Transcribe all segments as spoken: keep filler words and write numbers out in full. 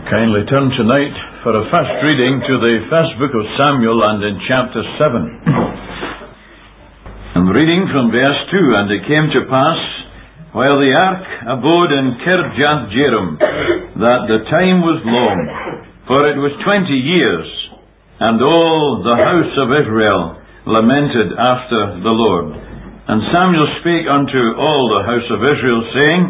Kindly turn tonight for a first reading to the first book of Samuel and in chapter seven. I'm reading from verse two. And it came to pass, while the ark abode in Kirjath-jearim, that the time was long, for it was twenty years, and all the house of Israel lamented after the Lord. And Samuel spake unto all the house of Israel, saying,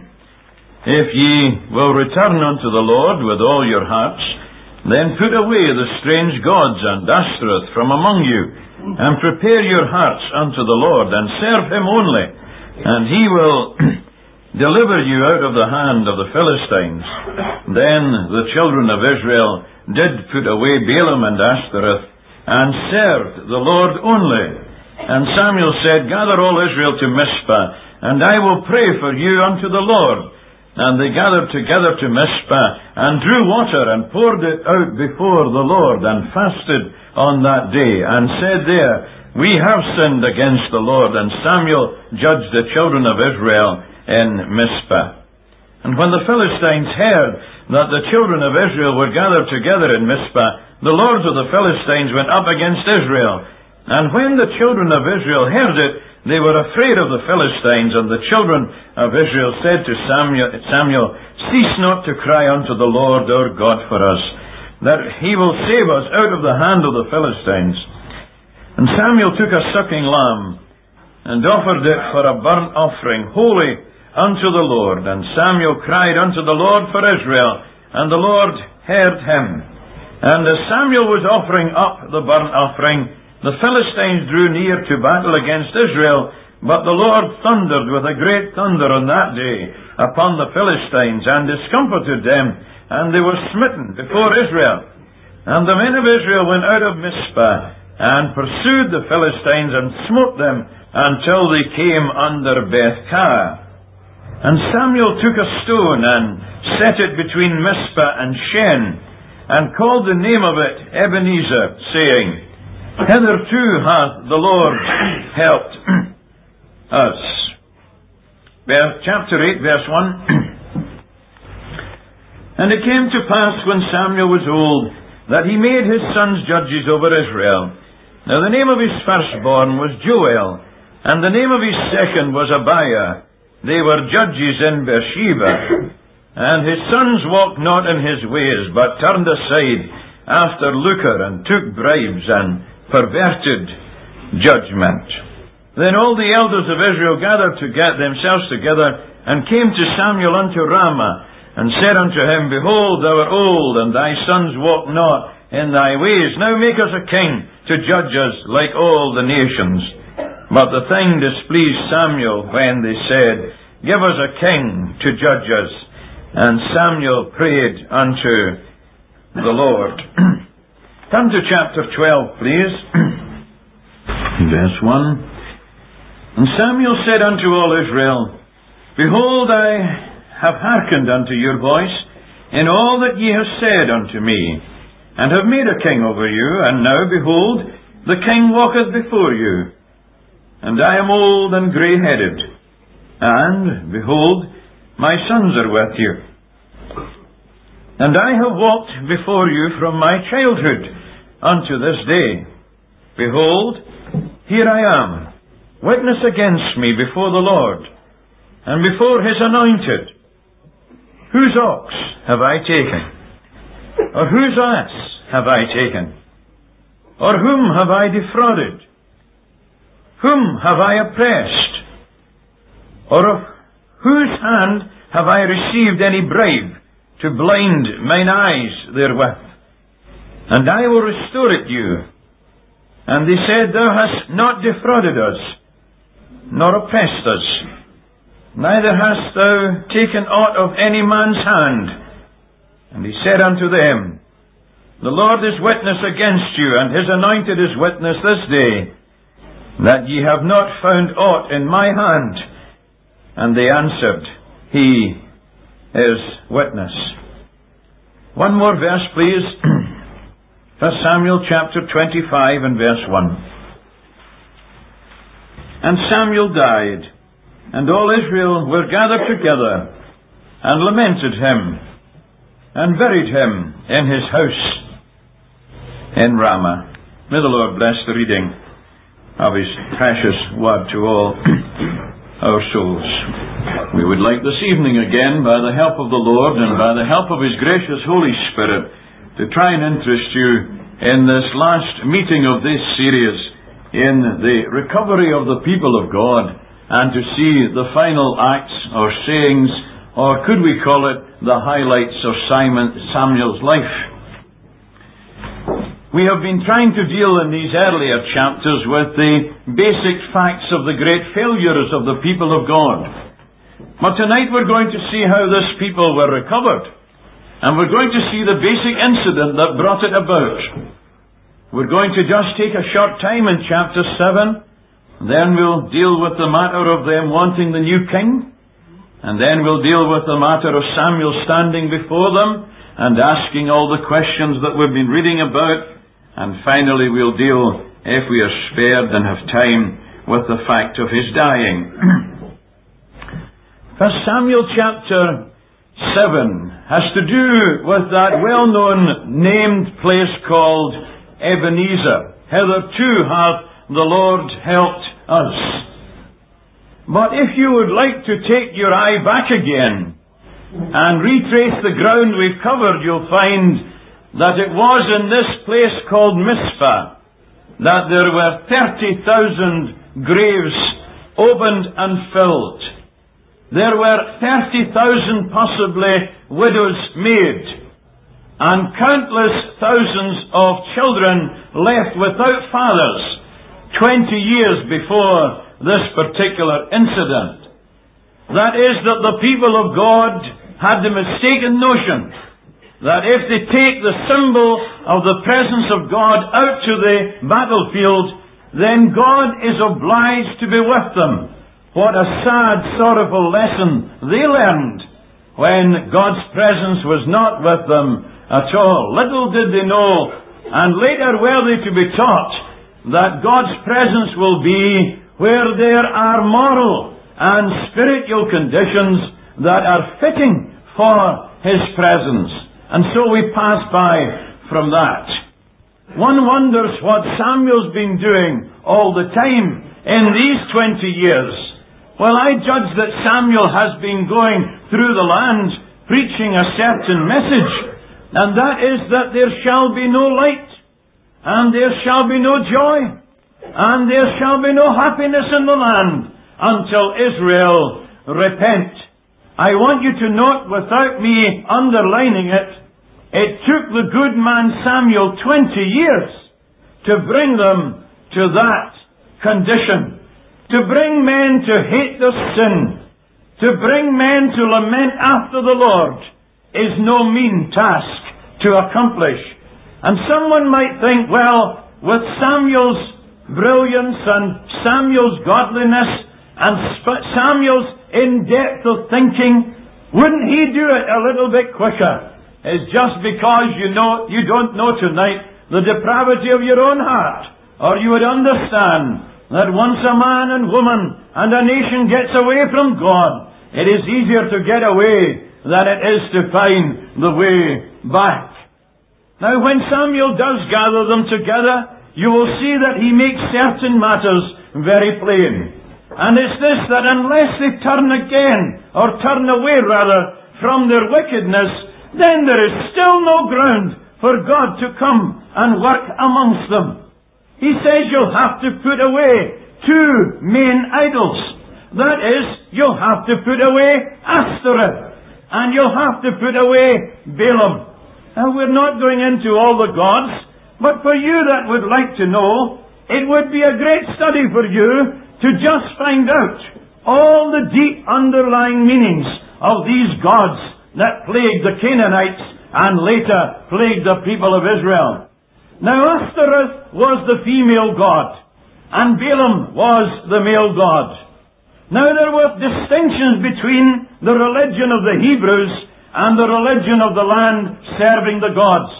If ye will return unto the Lord with all your hearts, then put away the strange gods and Ashtoreth from among you, and prepare your hearts unto the Lord, and serve him only, and he will deliver you out of the hand of the Philistines. Then the children of Israel did put away Baalim and Ashtoreth, and served the Lord only. And Samuel said, Gather all Israel to Mizpah, and I will pray for you unto the Lord. And they gathered together to Mizpah, and drew water, and poured it out before the Lord, and fasted on that day, and said there, We have sinned against the Lord. And Samuel judged the children of Israel in Mizpah. And when the Philistines heard that the children of Israel were gathered together in Mizpah, the lords of the Philistines went up against Israel. And when the children of Israel heard it, they were afraid of the Philistines. And the children of Israel said to Samuel, Samuel, Cease not to cry unto the Lord our God for us, that he will save us out of the hand of the Philistines. And Samuel took a sucking lamb, and offered it for a burnt offering, holy unto the Lord. And Samuel cried unto the Lord for Israel, and the Lord heard him. And as Samuel was offering up the burnt offering, the Philistines drew near to battle against Israel, but the Lord thundered with a great thunder on that day upon the Philistines, and discomfited them, and they were smitten before Israel. And the men of Israel went out of Mizpah, and pursued the Philistines, and smote them until they came under Beth-kar. And Samuel took a stone, and set it between Mizpah and Shen, and called the name of it Ebenezer, saying, Hitherto hath the Lord helped us. Chapter eight, verse one. And it came to pass, when Samuel was old, that he made his sons judges over Israel. Now the name of his firstborn was Joel, and the name of his second was Abiah. They were judges in Beersheba. And his sons walked not in his ways, but turned aside after lucre, and took bribes, and perverted judgment. Then all the elders of Israel gathered to get themselves together, and came to Samuel unto Ramah, and said unto him, Behold, thou art old, and thy sons walk not in thy ways. Now make us a king to judge us like all the nations. But the thing displeased Samuel, when they said, Give us a king to judge us. And Samuel prayed unto the Lord. Come to chapter twelve, please. Verse one. And Samuel said unto all Israel, Behold, I have hearkened unto your voice in all that ye have said unto me, and have made a king over you. And now, behold, the king walketh before you, and I am old and grey-headed, and, behold, my sons are with you. And I have walked before you from my childhood unto this day. Behold, here I am, witness against me before the Lord, and before his anointed. Whose ox have I taken? Or whose ass have I taken? Or whom have I defrauded? Whom have I oppressed? Or of whose hand have I received any bribe, to blind mine eyes therewith? And I will restore it you. And they said, Thou hast not defrauded us, nor oppressed us, neither hast thou taken aught of any man's hand. And he said unto them, The Lord is witness against you, and his anointed is witness this day, that ye have not found aught in my hand. And they answered, He is witness. One more verse, please. First Samuel chapter twenty-five and verse one. And Samuel died, and all Israel were gathered together, and lamented him. and buried him in his house in Ramah. May the Lord bless the reading of his precious word to all our souls. We would like this evening again, by the help of the Lord and by the help of his gracious Holy Spirit, to try and interest you in this last meeting of this series in the recovery of the people of God, and to see the final acts or sayings, or could we call it the highlights of Simon Samuel's life. We have been trying to deal in these earlier chapters with the basic facts of the great failures of the people of God. But tonight we're going to see how this people were recovered. And we're going to see the basic incident that brought it about. We're going to just take a short time in chapter seven. Then we'll deal with the matter of them wanting the new king. And then we'll deal with the matter of Samuel standing before them and asking all the questions that we've been reading about. And finally we'll deal, if we are spared and have time, with the fact of his dying. First Samuel chapter seven has to do with that well-known named place called Ebenezer. Hitherto hath the Lord helped us. But if you would like to take your eye back again and retrace the ground we've covered, you'll find that it was in this place called Mizpah that there were thirty thousand graves opened and filled. There were thirty thousand possibly widows made, and countless thousands of children left without fathers twenty years before this particular incident. That is, that the people of God had the mistaken notion that if they take the symbol of the presence of God out to the battlefield, then God is obliged to be with them. What a sad, sorrowful lesson they learned when God's presence was not with them at all. Little did they know, and later were they to be taught, that God's presence will be where there are moral and spiritual conditions that are fitting for his presence. And so we pass by from that. One wonders what Samuel's been doing all the time in these twenty years. Well, I judge that Samuel has been going through the land preaching a certain message, and that is that there shall be no light, and there shall be no joy, and there shall be no happiness in the land until Israel repent. I want you to note, without me underlining it, it took the good man Samuel twenty years to bring them to that condition. To bring men to hate their sin, to bring men to lament after the Lord, is no mean task to accomplish. And someone might think, well, with Samuel's brilliance and Samuel's godliness and Samuel's in-depth of thinking, wouldn't he do it a little bit quicker? It's just because you know you don't know tonight the depravity of your own heart, or you would understand that once a man and woman and a nation gets away from God, it is easier to get away than it is to find the way back. Now, when Samuel does gather them together, you will see that he makes certain matters very plain. And it's this, that unless they turn again, or turn away rather, from their wickedness, then there is still no ground for God to come and work amongst them. He says you'll have to put away two main idols. That is, you'll have to put away Ashtoreth, and you'll have to put away Balaam. Now, we're not going into all the gods, but for you that would like to know, it would be a great study for you to just find out all the deep underlying meanings of these gods that plagued the Canaanites and later plagued the people of Israel. Now, Ashtoreth was the female god, and Balaam was the male god. Now, there were distinctions between the religion of the Hebrews and the religion of the land serving the gods.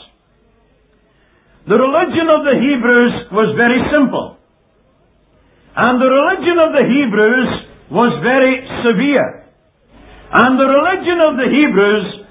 The religion of the Hebrews was very simple, and the religion of the Hebrews was very severe. And the religion of the Hebrews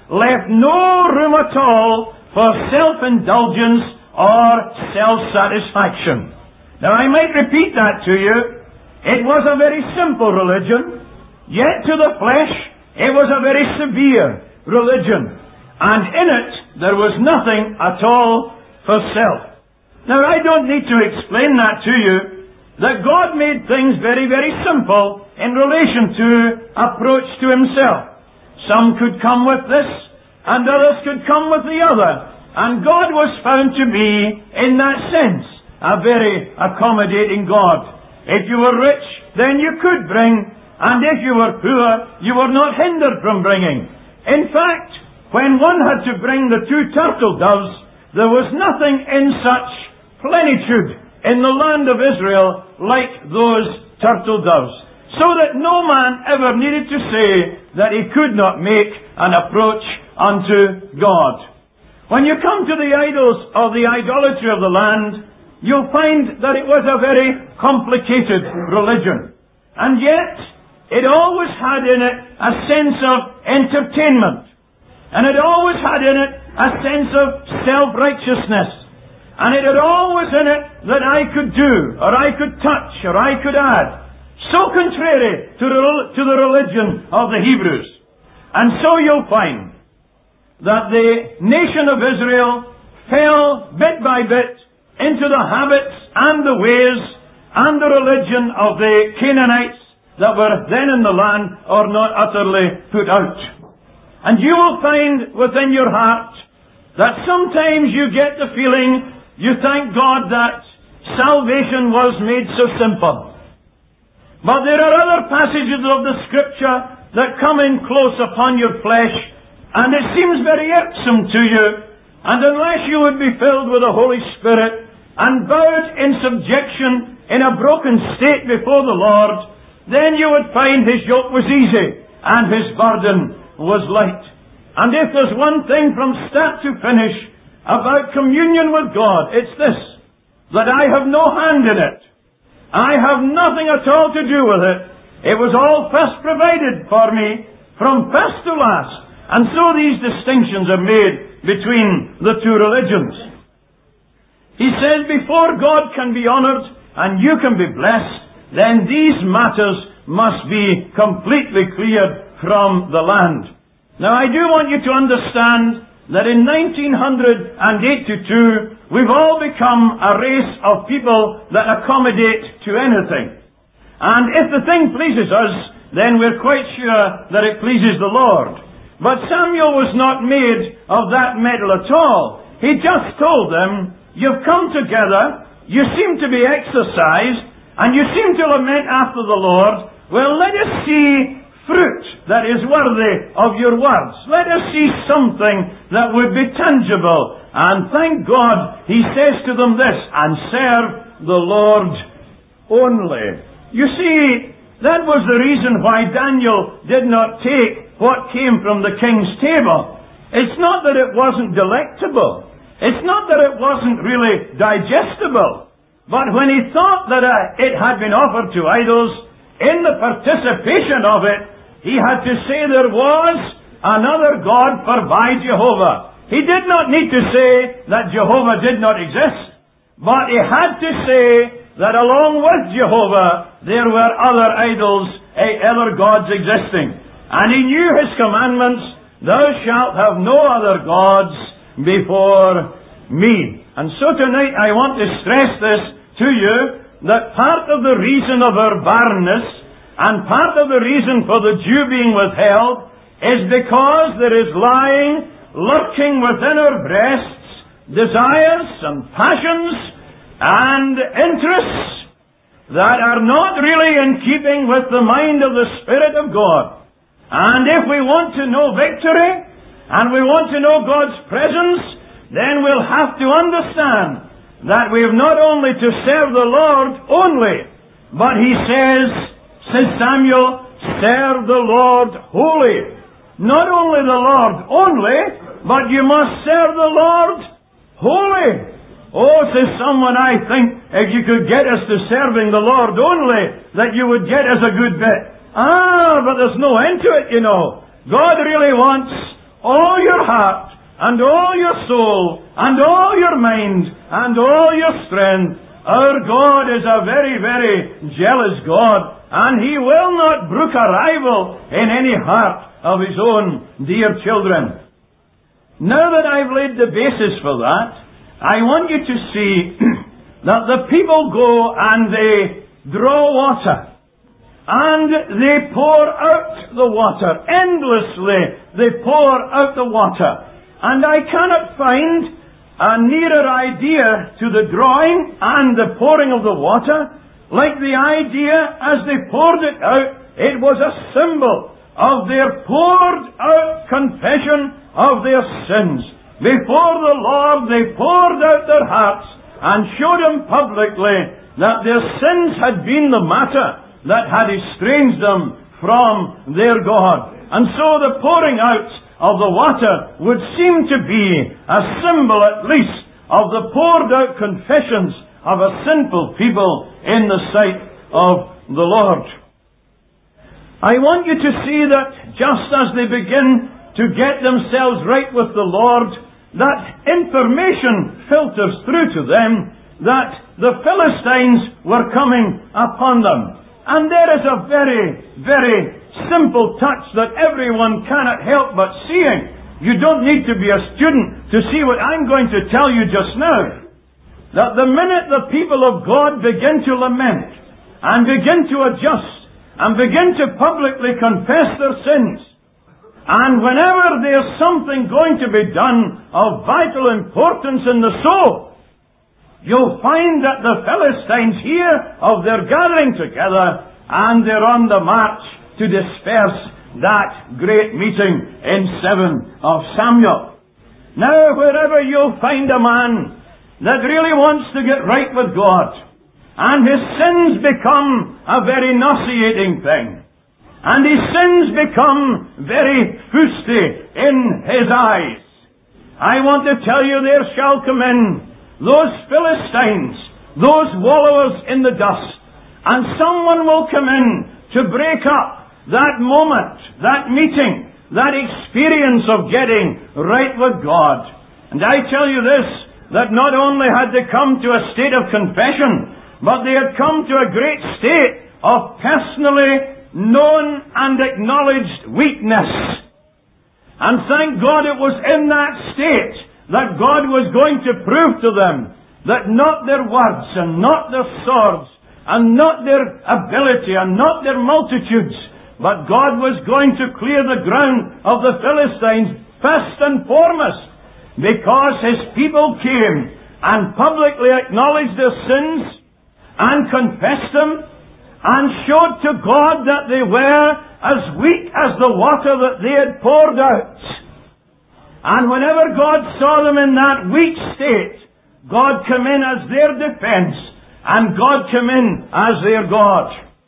left no room at all for self-indulgence or self-satisfaction. Now I might repeat that to you. It was a very simple religion, yet to the flesh it was a very severe religion. And in it there was nothing at all for self. Now I don't need to explain that to you, that God made things very, very simple in relation to approach to Himself. Some could come with this, and others could come with the other. And God was found to be, in that sense, a very accommodating God. If you were rich, then you could bring, and if you were poor, you were not hindered from bringing. In fact, when one had to bring the two turtle doves, there was nothing in such plenitude in the land of Israel like those turtle doves, so that no man ever needed to say that he could not make an approach unto God. When you come to the idols of the idolatry of the land, you'll find that it was a very complicated religion. And yet, it always had in it a sense of entertainment. And it always had in it a sense of self-righteousness. And it had always in it that I could do, or I could touch, or I could add. So contrary to the, to the religion of the Hebrews. And so you'll find that the nation of Israel fell bit by bit into the habits and the ways and the religion of the Canaanites that were then in the land, or not utterly put out. And you will find within your heart that sometimes you get the feeling, you thank God that salvation was made so simple. But there are other passages of the Scripture that come in close upon your flesh, and it seems very irksome to you, and unless you would be filled with the Holy Spirit and bowed in subjection in a broken state before the Lord, then you would find His yoke was easy and His burden was light. And if there's one thing from start to finish about communion with God, it's this, that I have no hand in it. I have nothing at all to do with it. It was all first provided for me from first to last. And so these distinctions are made between the two religions. He says, before God can be honored and you can be blessed, then these matters must be completely cleared from the land. Now I do want you to understand that in nineteen eighty-two, we've all become a race of people that accommodate to anything. And if the thing pleases us, then we're quite sure that it pleases the Lord. But Samuel was not made of that metal at all. He just told them, you've come together, you seem to be exercised, and you seem to lament after the Lord. Well, let us see fruit that is worthy of your words. Let us see something that would be tangible. And thank God, he says to them this, and serve the Lord only. You see, that was the reason why Daniel did not take what came from the king's table. It's not that it wasn't delectable. It's not that it wasn't really digestible. But when he thought that uh, it had been offered to idols, in the participation of it, he had to say there was another God by Jehovah. He did not need to say that Jehovah did not exist, but he had to say that along with Jehovah, there were other idols, eh, other gods existing. And he knew his commandments, thou shalt have no other gods before me. And so tonight I want to stress this to you, that part of the reason of our barrenness and part of the reason for the dew being withheld is because there is lying, lurking within our breasts, desires and passions and interests that are not really in keeping with the mind of the Spirit of God. And if we want to know victory, and we want to know God's presence, then we'll have to understand that we have not only to serve the Lord only, but he says, says Samuel, serve the Lord wholly. Not only the Lord only, but you must serve the Lord wholly. Oh, says someone, I think if you could get us to serving the Lord only, that you would get us a good bit. Ah, but there's no end to it, you know. God really wants all your heart, and all your soul, and all your mind, and all your strength. Our God is a very, very jealous God, and He will not brook a rival in any heart of His own dear children. Now that I've laid the basis for that, I want you to see that the people go and they draw water, and they pour out the water. Endlessly they pour out the water. And I cannot find a nearer idea to the drawing and the pouring of the water, like the idea as they poured it out, it was a symbol of their poured out confession of their sins. Before the Lord they poured out their hearts and showed Him publicly that their sins had been the matter that had estranged them from their God. And so the pouring out of the water would seem to be a symbol, at least, of the poured out confessions of a sinful people in the sight of the Lord. I want you to see that just as they begin to get themselves right with the Lord, that information filters through to them that the Philistines were coming upon them. And there is a very, very simple touch that everyone cannot help but seeing. You don't need to be a student to see what I'm going to tell you just now. That the minute the people of God begin to lament and begin to adjust and begin to publicly confess their sins, and whenever there's something going to be done of vital importance in the soul, you'll find that the Philistines hear of their gathering together and they're on the march to disperse that great meeting in seven of Samuel. Now, wherever you'll find a man that really wants to get right with God, and his sins become a very nauseating thing, and his sins become very fusty in his eyes, I want to tell you there shall come in those Philistines, those wallowers in the dust, and someone will come in to break up that moment, that meeting, that experience of getting right with God. And I tell you this, that not only had they come to a state of confession, but they had come to a great state of personally known and acknowledged weakness. And thank God it was in that state that God was going to prove to them that not their words and not their swords and not their ability and not their multitudes, but God was going to clear the ground of the Philistines first and foremost, because His people came and publicly acknowledged their sins and confessed them and showed to God that they were as weak as the water that they had poured out. And whenever God saw them in that weak state, God came in as their defense, and God came in as their God.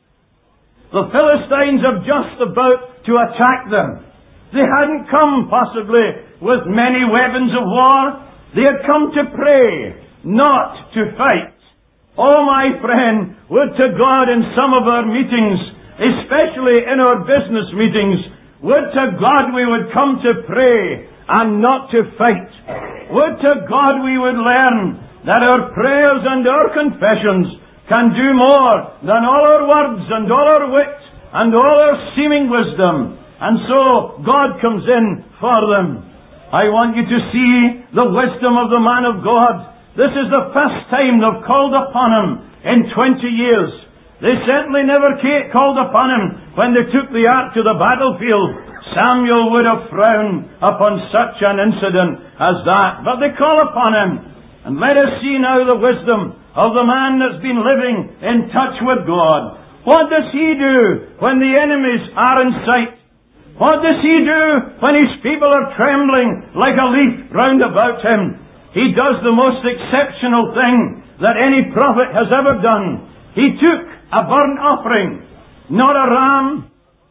The Philistines are just about to attack them. They hadn't come possibly with many weapons of war. They had come to pray, not to fight. Oh, my friend, would to God in some of our meetings, especially in our business meetings, would to God we would come to pray and not to fight. Would to God we would learn that our prayers and our confessions can do more than all our words and all our wit and all our seeming wisdom. And so God comes in for them. I want you to see the wisdom of the man of God. This is the first time they've called upon Him in twenty years. They certainly never called upon Him when they took the ark to the battlefield. Samuel would have frowned upon such an incident as that. But they call upon Him. And let us see now the wisdom of the man that's been living in touch with God. What does he do when the enemies are in sight? What does he do when his people are trembling like a leaf round about him? He does the most exceptional thing that any prophet has ever done. He took a burnt offering, not a ram,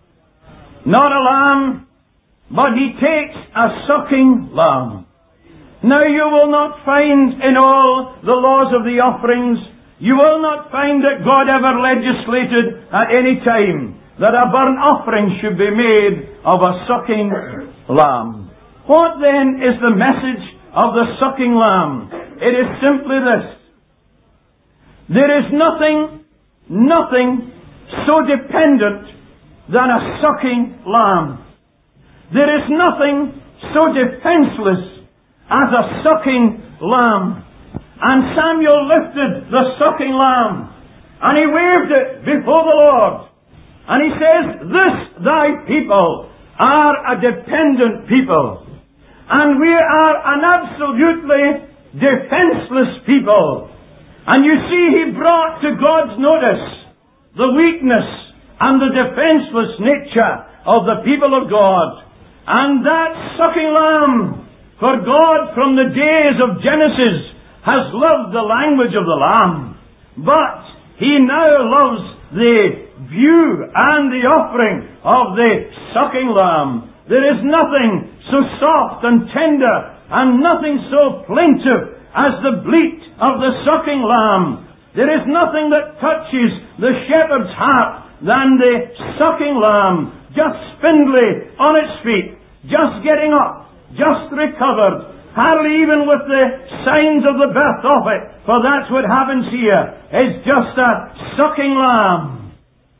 not a lamb, but he takes a sucking lamb. Now you will not find in all the laws of the offerings, you will not find that God ever legislated at any time that a burnt offering should be made of a sucking lamb. What then is the message of the sucking lamb? It is simply this. There is nothing, nothing so dependent than a sucking lamb. There is nothing so defenseless as a sucking lamb. And Samuel lifted the sucking lamb, and he waved it before the Lord. And he says, this thy people are a dependent people. And we are an absolutely defenseless people. And you see, he brought to God's notice the weakness and the defenseless nature of the people of God. And that sucking lamb, for God from the days of Genesis has loved the language of the lamb. But he now loves the view and the offering of the sucking lamb. There is nothing so soft and tender and nothing so plaintive as the bleat of the sucking lamb. There is nothing that touches the shepherd's heart than the sucking lamb, just spindly on its feet, just getting up, just recovered, hardly even with the signs of the birth of it, for that's what happens here. It's just a sucking lamb.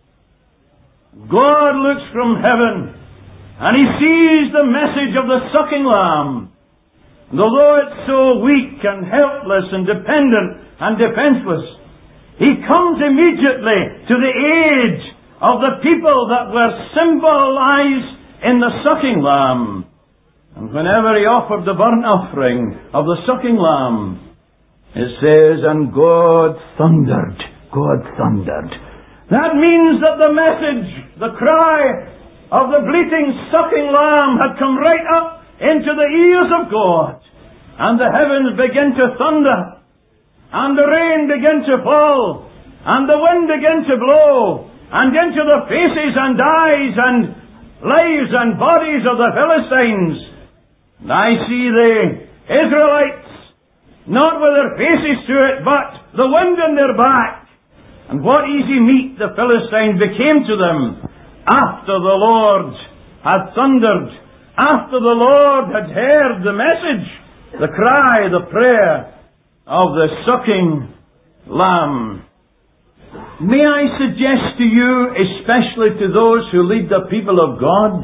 God looks from heaven, and he sees the message of the sucking lamb. And although it's so weak and helpless and dependent and defenseless, he comes immediately to the aid of the people that were symbolized in the sucking lamb. And whenever he offered the burnt offering of the sucking lamb, it says, and God thundered. God thundered. That means that the message, the cry of the bleating sucking lamb had come right up into the ears of God. And the heavens began to thunder. And the rain began to fall. And the wind began to blow. And into the faces and eyes and lives and bodies of the Philistines. And I see the Israelites, not with their faces to it, but the wind in their back. And what easy meat the Philistines became to them after the Lord had thundered, after the Lord had heard the message, the cry, the prayer of the sucking lamb. May I suggest to you, especially to those who lead the people of God,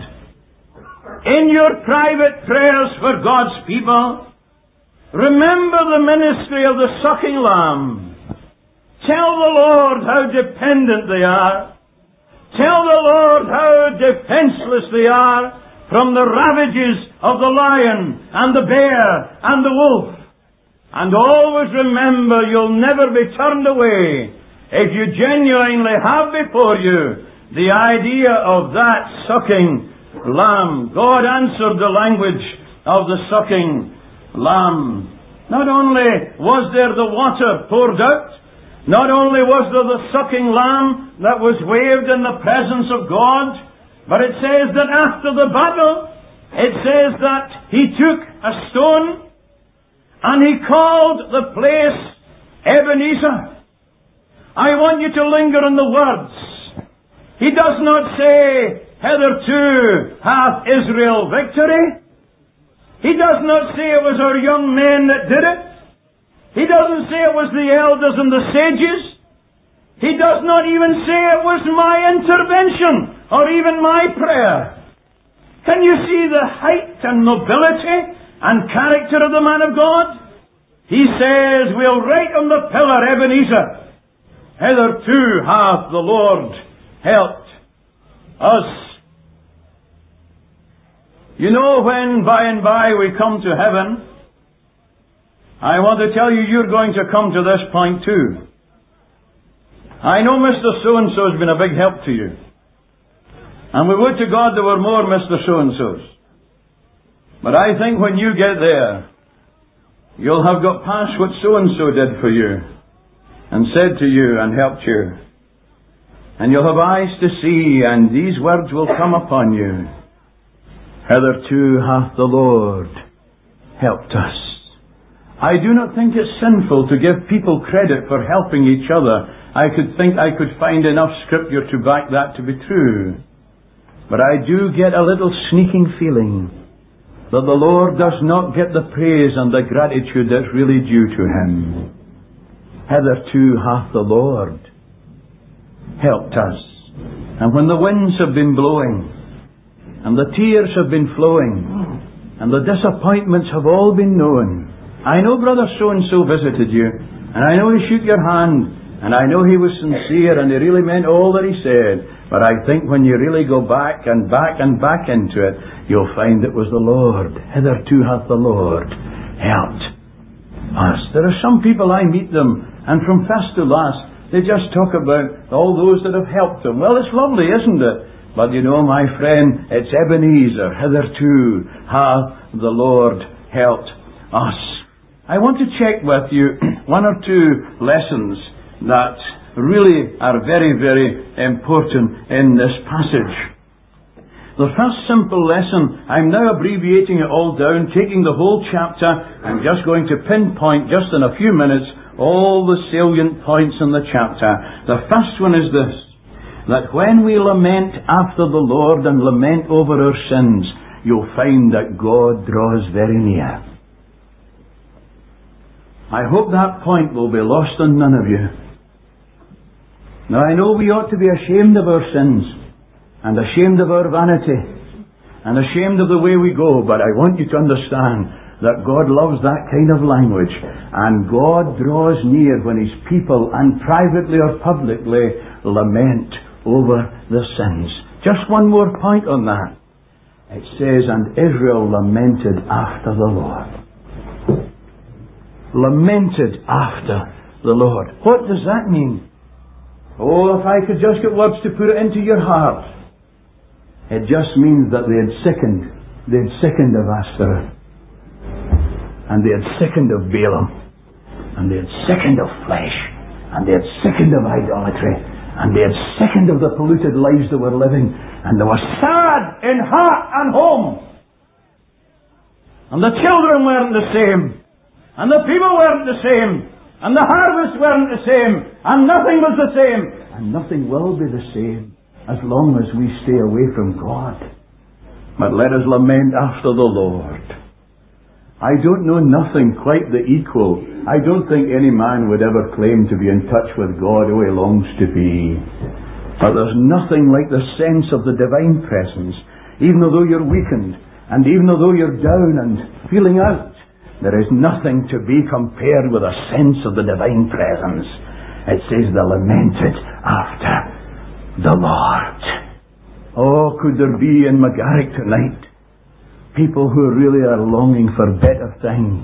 in your private prayers for God's people, remember the ministry of the sucking lamb. Tell the Lord how dependent they are. Tell the Lord how defenseless they are from the ravages of the lion and the bear and the wolf. And always remember, you'll never be turned away if you genuinely have before you the idea of that sucking lamb. God answered the language of the sucking lamb. Not only was there the water poured out, not only was there the sucking lamb that was waved in the presence of God, but it says that after the battle, it says that he took a stone and he called the place Ebenezer. I want you to linger in the words. He does not say, hitherto hath Israel victory. He does not say it was our young men that did it. He doesn't say it was the elders and the sages. He does not even say it was my intervention or even my prayer. Can you see the height and nobility and character of the man of God? He says, we'll write on the pillar Ebenezer, hitherto hath the Lord helped us. You know, when by and by we come to heaven, I want to tell you, you're going to come to this point too. I know Mister So-and-so has been a big help to you. And we would to God there were more Mister So-and-sos. But I think when you get there, you'll have got past what so-and-so did for you, and said to you, and helped you. And you'll have eyes to see, and these words will come upon you. Hitherto hath the Lord helped us. I do not think it's sinful to give people credit for helping each other. I could think I could find enough scripture to back that to be true. But I do get a little sneaking feeling that the Lord does not get the praise and the gratitude that's really due to Him. Hitherto hath the Lord helped us. And when the winds have been blowing, and the tears have been flowing, and the disappointments have all been known, I know Brother so-and-so visited you, and I know he shook your hand, and I know he was sincere, and he really meant all that he said. But I think when you really go back and back and back into it, you'll find it was the Lord. Hitherto hath the Lord helped us. There are some people, I meet them, and from first to last, they just talk about all those that have helped them. Well, it's lovely, isn't it? But you know, my friend, it's Ebenezer. Hitherto hath the Lord helped us. I want to check with you one or two lessons that really are very, very important in this passage. The first simple lesson, I'm now abbreviating it all down, taking the whole chapter, I'm just going to pinpoint, just in a few minutes, all the salient points in the chapter. The first one is this, that when we lament after the Lord and lament over our sins, you'll find that God draws very near. I hope that point will be lost on none of you. Now, I know we ought to be ashamed of our sins, and ashamed of our vanity, and ashamed of the way we go, but I want you to understand that God loves that kind of language, and God draws near when His people, and privately or publicly, lament over their sins. Just one more point on that. It says, and Israel lamented after the Lord. Lamented after the Lord. What does that mean? Oh, if I could just get words to put it into your heart. It just means that they had sickened. They had sickened of Ashtoreth. And they had sickened of Balaam. And they had sickened of flesh. And they had sickened of idolatry. And they had sickened of the polluted lives they were living. And they were sad in heart and home. And the children weren't the same. And the people weren't the same. And the harvest weren't the same. And nothing was the same. And nothing will be the same as long as we stay away from God. But let us lament after the Lord. I don't know nothing quite the equal. I don't think any man would ever claim to be in touch with God who he longs to be. But there's nothing like the sense of the divine presence. Even though you're weakened, and even though you're down and feeling out, there is nothing to be compared with a sense of the divine presence. It says they lamented after the Lord. Oh, could there be in McGarrick tonight people who really are longing for better things,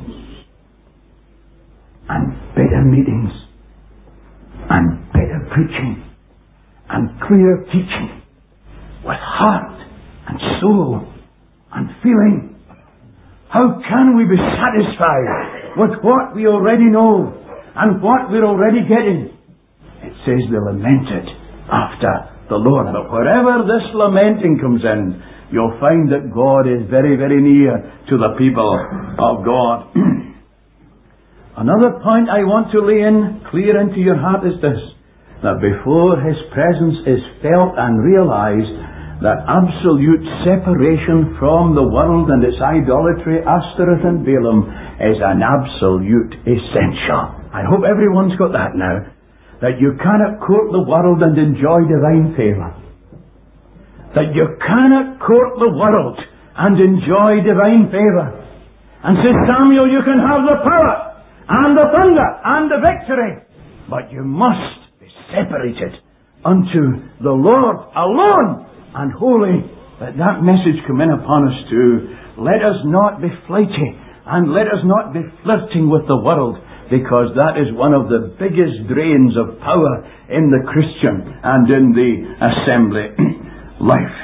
and better meetings, and better preaching, and clear teaching, with heart and soul and feeling. How can we be satisfied with what we already know and what we're already getting? It says they lamented after the Lord. But wherever this lamenting comes in, you'll find that God is very, very near to the people of God. Another point I want to lay in clear into your heart is this, that before His presence is felt and realized, that absolute separation from the world and its idolatry, Ashtoreth and Balaam, is an absolute essential. I hope everyone's got that now. That you cannot court the world and enjoy divine favour. That you cannot court the world and enjoy divine favour. And say, Samuel, you can have the power and the thunder and the victory, but you must be separated unto the Lord alone and holy. Let that message come in upon us too. Let us not be flighty, and let us not be flirting with the world, because that is one of the biggest drains of power in the Christian and in the assembly life.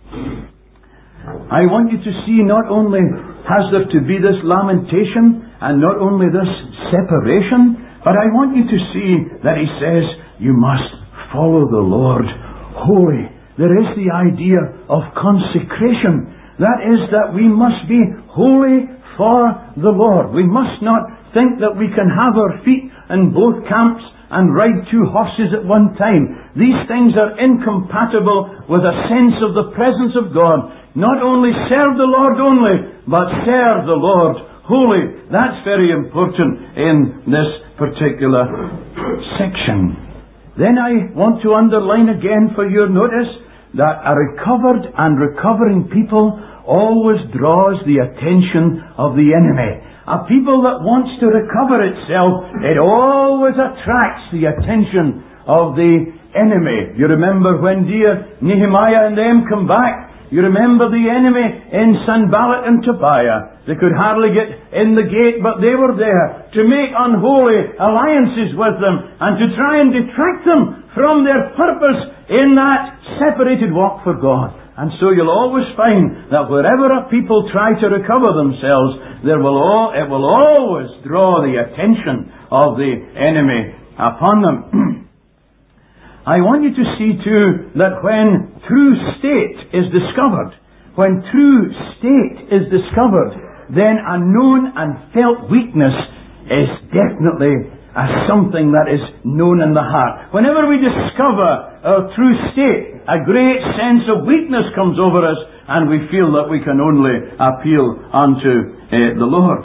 I want you to see, not only has there to be this lamentation and not only this separation, but I want you to see that He says you must follow the Lord holy. There is the idea of consecration. That is that we must be holy for the Lord. We must not think that we can have our feet in both camps and ride two horses at one time. These things are incompatible with a sense of the presence of God. Not only serve the Lord only, but serve the Lord wholly. That's very important in this particular section. Then I want to underline again for your notice that a recovered and recovering people always draws the attention of the enemy. A people that wants to recover itself, it always attracts the attention of the enemy. You remember when dear Nehemiah and them come back, you remember the enemy in Sanballat and Tobiah. They could hardly get in the gate, but they were there to make unholy alliances with them and to try and detract them from their purpose in that separated walk for God. And so you'll always find that wherever a people try to recover themselves, there will all, it will always draw the attention of the enemy upon them. I want you to see too that when true state is discovered, when true state is discovered, then a known and felt weakness is definitely as something that is known in the heart. Whenever we discover our true state, a great sense of weakness comes over us, and we feel that we can only appeal unto uh, the Lord.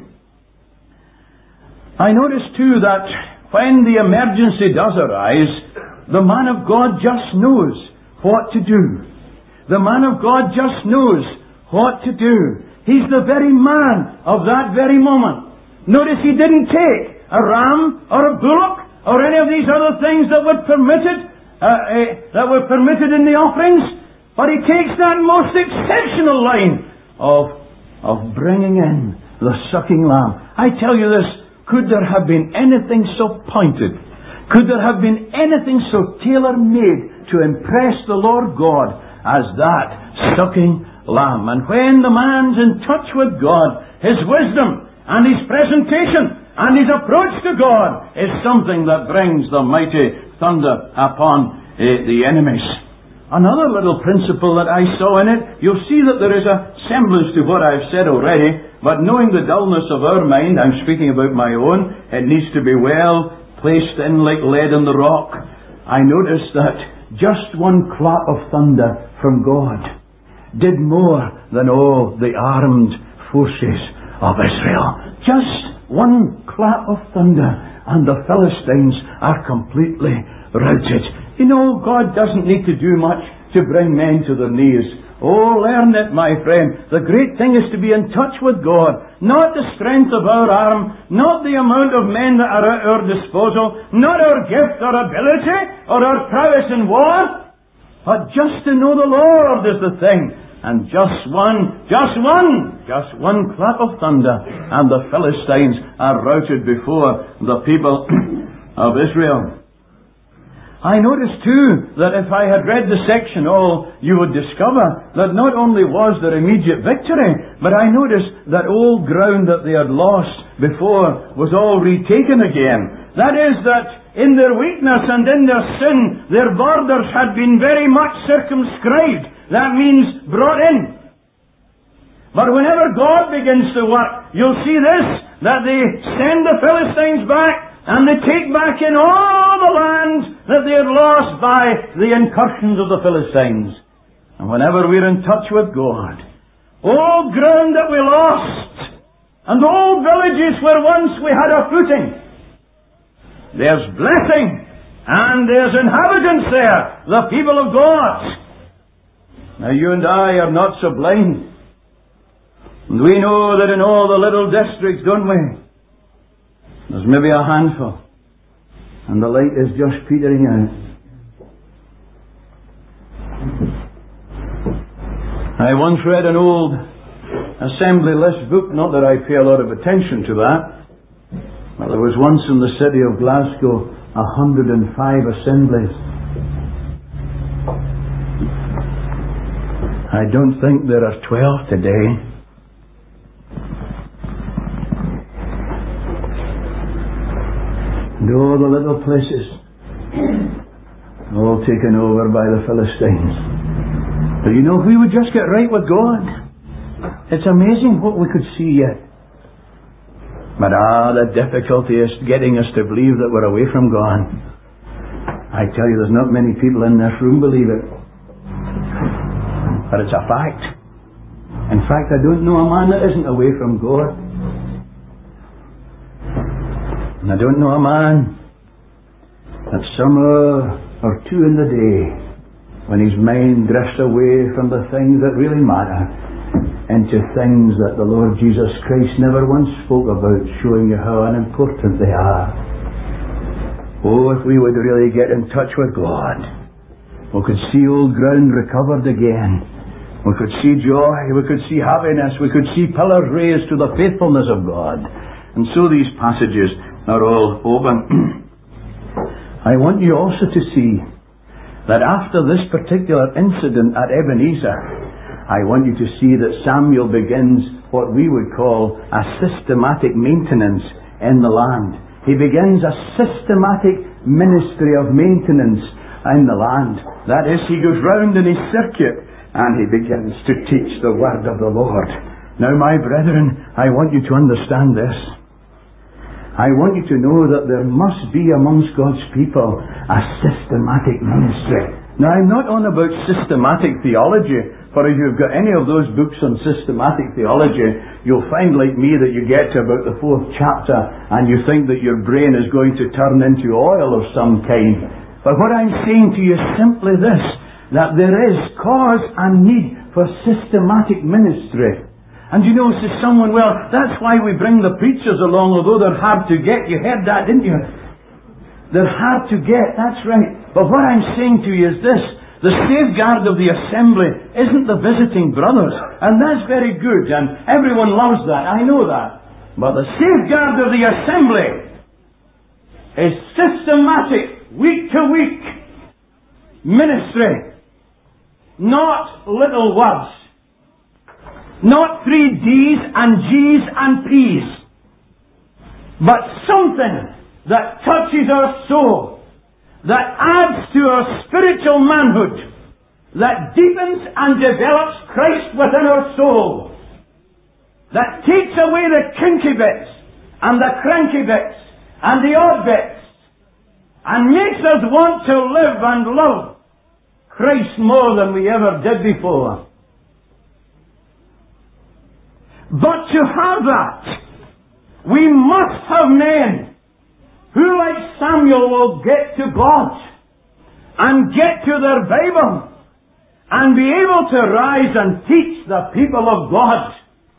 I notice too that when the emergency does arise, the man of God just knows what to do. The man of God just knows what to do. He's the very man of that very moment. Notice he didn't take a ram or a bullock or any of these other things that were permitted, uh, uh, that were permitted in the offerings, but he takes that most exceptional line of, of bringing in the sucking lamb. I tell you this, could there have been anything so pointed? Could there have been anything so tailor-made to impress the Lord God as that sucking lamb? And when the man's in touch with God, his wisdom and his presentation and his approach to God is something that brings the mighty thunder upon uh, the enemies. Another little principle that I saw in it, you'll see that there is a semblance to what I've said already, but knowing the dullness of our mind, I'm speaking about my own, it needs to be well placed in like lead in the rock. I noticed that just one clap of thunder from God did more than all the armed forces of Israel. Just one clap of thunder and the Philistines are completely routed. You know, God doesn't need to do much to bring men to their knees. Oh, learn it, my friend. The great thing is to be in touch with God. Not the strength of our arm, not the amount of men that are at our disposal, not our gift or ability or our prowess in war, but just to know the Lord is the thing. And just one, just one, just one clap of thunder, and the Philistines are routed before the people of Israel. I noticed too that if I had read the section all, you would discover that not only was there immediate victory, but I noticed that old ground that they had lost before was all retaken again. That is, that in their weakness and in their sin, their borders had been very much circumscribed. That means brought in. But whenever God begins to work, you'll see this, that they send the Philistines back, and they take back in all the land that they had lost by the incursions of the Philistines. And whenever we're in touch with God, all ground that we lost, and all villages where once we had a footing, there's blessing, and there's inhabitants there, the people of God. Now you and I are not so blind. And we know that in all the little districts, don't we, there's maybe a handful, and the light is just petering out. I once read an old assembly list book, not that I pay a lot of attention to that, but there was once in the city of Glasgow a hundred and five assemblies. I don't think there are twelve today. And all the little places, all taken over by the Philistines. But you know, if we would just get right with God, it's amazing what we could see yet. But ah, the difficulty is getting us to believe that we're away from God. I tell you, there's not many people in this room believe it. But it's a fact. In fact, I don't know a man that isn't away from God. And I don't know a man that some hour or two in the day, when his mind drifts away from the things that really matter into things that the Lord Jesus Christ never once spoke about, showing you how unimportant they are. Oh, if we would really get in touch with God, we could see old ground recovered again. We could see joy, we could see happiness, we could see pillars raised to the faithfulness of God. And so these passages are all open. I want you also to see that after this particular incident at Ebenezer, I want you to see that Samuel begins what we would call a systematic maintenance in the land. He begins a systematic ministry of maintenance in the land. That is, he goes round in his circuit and he begins to teach the word of the Lord. Now, my brethren, I want you to understand this. I want you to know that there must be amongst God's people a systematic ministry. Now, I'm not on about systematic theology, for if you've got any of those books on systematic theology, you'll find, like me, that you get to about the fourth chapter and you think that your brain is going to turn into oil of some kind. But what I'm saying to you is simply this, that there is cause and need for systematic ministry. And you know, says someone, well, that's why we bring the preachers along, although they're hard to get. You heard that, didn't you? They're hard to get, that's right. But what I'm saying to you is this, the safeguard of the assembly isn't the visiting brothers. And that's very good, and everyone loves that, I know that. But the safeguard of the assembly is systematic, week to week ministry. Not little words. Not three D's and G's and P's. But something that touches our soul, that adds to our spiritual manhood, that deepens and develops Christ within our soul, that takes away the kinky bits and the cranky bits and the odd bits and makes us want to live and love Christ more than we ever did before. But to have that, we must have men who, like Samuel, will get to God and get to their Bible and be able to rise and teach the people of God.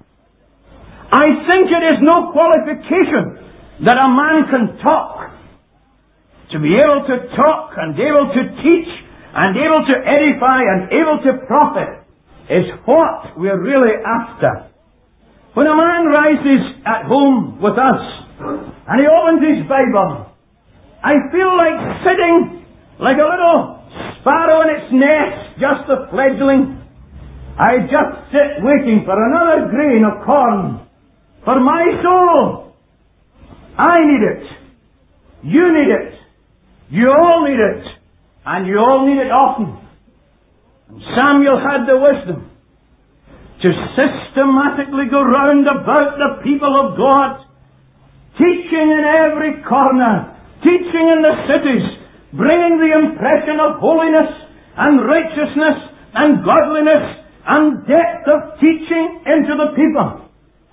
I think it is no qualification that a man can talk. To be able to talk and able to teach and able to edify and able to profit is what we're really after. When a man rises at home with us and he opens his Bible, I feel like sitting like a little sparrow in its nest, just a fledgling. I just sit waiting for another grain of corn for my soul. I need it. You need it. You all need it. And you all need it often. And Samuel had the wisdom to systematically go round about the people of God, teaching in every corner, teaching in the cities, bringing the impression of holiness and righteousness and godliness and depth of teaching into the people.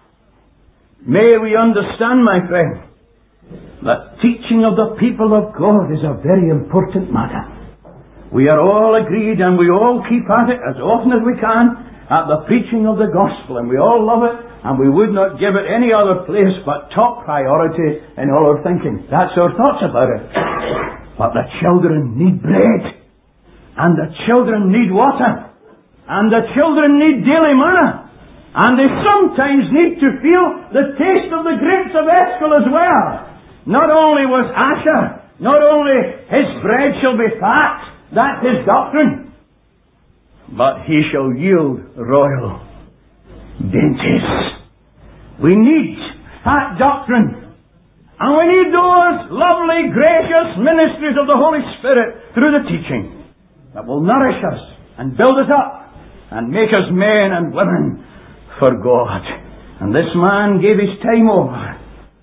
May we understand, my friend, that teaching of the people of God is a very important matter. We are all agreed and we all keep at it as often as we can, at the preaching of the gospel, and we all love it, and we would not give it any other place but top priority in all our thinking. That's our thoughts about it. But the children need bread, and the children need water, and the children need daily manna, and they sometimes need to feel the taste of the grapes of Eshcol as well. Not only was Asher, not only his bread shall be fat, that's his doctrine, but he shall yield royal dainties. We need fat doctrine. And we need those lovely, gracious ministries of the Holy Spirit through the teaching that will nourish us and build us up and make us men and women for God. And this man gave his time over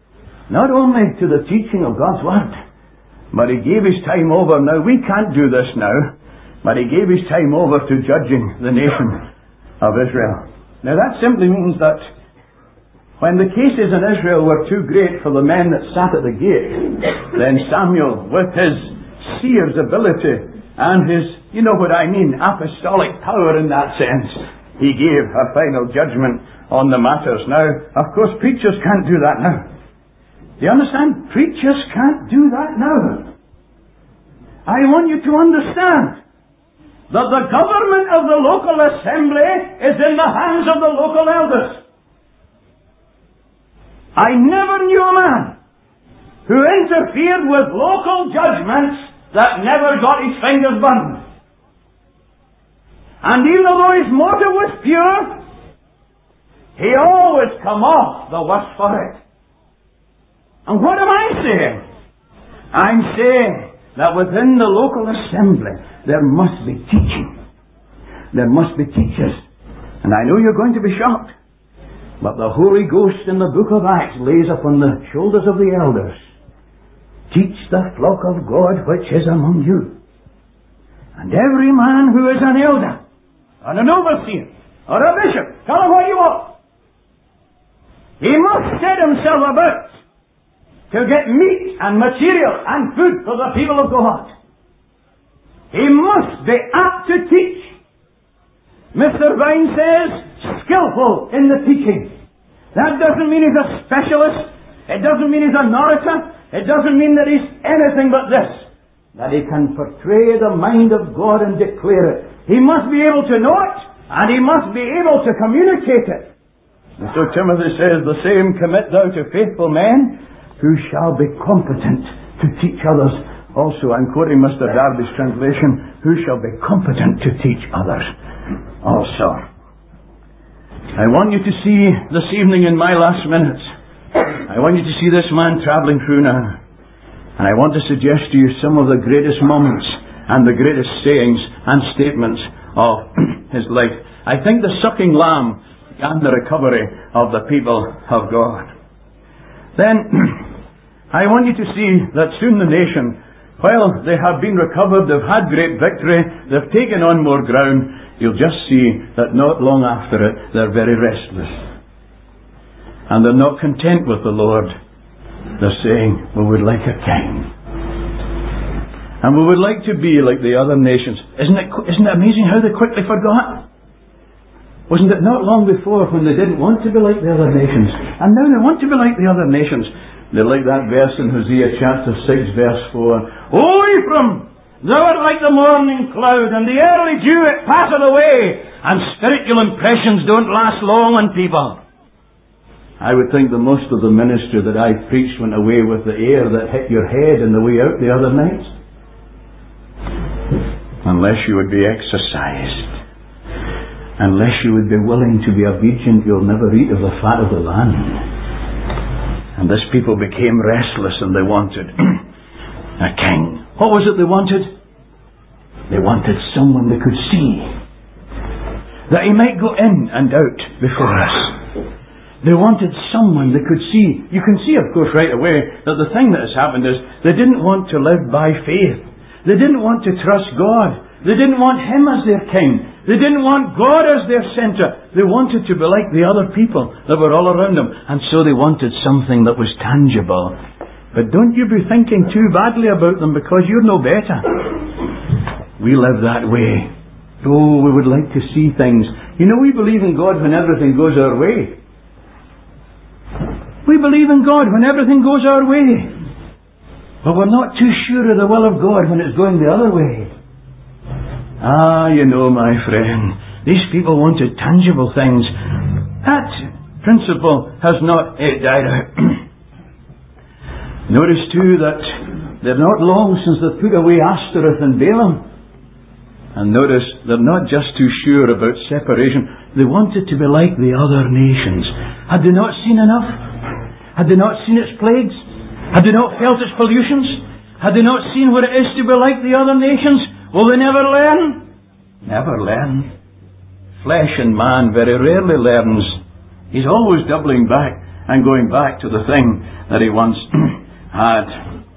not only to the teaching of God's Word, but he gave his time over. Now, we can't do this now, but he gave his time over to judging the nation of Israel. Now, that simply means that when the cases in Israel were too great for the men that sat at the gate, then Samuel, with his seer's ability and his, you know what I mean, apostolic power in that sense, he gave a final judgment on the matters. Now, of course, preachers can't do that now. Do you understand? Preachers can't do that now. I want you to understand that the government of the local assembly is in the hands of the local elders. I never knew a man who interfered with local judgments that never got his fingers burned. And even though his motive was pure, he always come off the worse for it. And what am I saying? I'm saying that within the local assembly there must be teaching. There must be teachers. And I know you're going to be shocked, but the Holy Ghost in the book of Acts lays upon the shoulders of the elders, teach the flock of God which is among you. And every man who is an elder, or an overseer, or a bishop, call him what you want, he must set himself about to get meat and material and food for the people of God. He must be apt to teach. Mister Vine says, skillful in the teaching. That doesn't mean he's a specialist. It doesn't mean he's an orator. It doesn't mean that he's anything but this. That he can portray the mind of God and declare it. He must be able to know it, and he must be able to communicate it. And so Timothy says, the same commit thou to faithful men, who shall be competent to teach others. Also, I'm quoting Mister Darby's translation, who shall be competent to teach others. Also, I want you to see this evening in my last minutes, I want you to see this man travelling through now. And I want to suggest to you some of the greatest moments and the greatest sayings and statements of his life. I think the sucking lamb and the recovery of the people of God. Then, I want you to see that soon the nation, while they have been recovered, they've had great victory, they've taken on more ground, you'll just see that not long after it, they're very restless. And they're not content with the Lord. They're saying, we would like a king. And we would like to be like the other nations. Isn't it, isn't it amazing how they quickly forgot? Wasn't it not long before when they didn't want to be like the other nations? And now they want to be like the other nations. They like that verse in Hosea chapter six verse four. O Ephraim, thou art like the morning cloud, and the early dew it passeth away, and spiritual impressions don't last long on people. I would think the most of the ministry that I preached went away with the air that hit your head on the way out the other night. Unless you would be exercised. Unless you would be willing to be obedient, you'll never eat of the fat of the land. And this people became restless and they wanted a king. What was it they wanted? They wanted someone they could see. That he might go in and out before us. They wanted someone they could see. You can see, of course, right away that the thing that has happened is they didn't want to live by faith. They didn't want to trust God. They didn't want Him as their king. They didn't want God as their centre. They wanted to be like the other people that were all around them. And so they wanted something that was tangible. But don't you be thinking too badly about them, because you're no better. We live that way. Oh, we would like to see things. You know, we believe in God when everything goes our way. We believe in God when everything goes our way. But we're not too sure of the will of God when it's going the other way. Ah, you know, my friend, these people wanted tangible things. That principle has not uh, died out. Notice too that they're not long since they put away Ashtoreth and Balaam. And notice they're not just too sure about separation. They wanted to be like the other nations. Had they not seen enough? Had they not seen its plagues? Had they not felt its pollutions? Had they not seen what it is to be like the other nations? Will they never learn? Never learn. Flesh and man very rarely learns. He's always doubling back. and going back to the thing that he once had.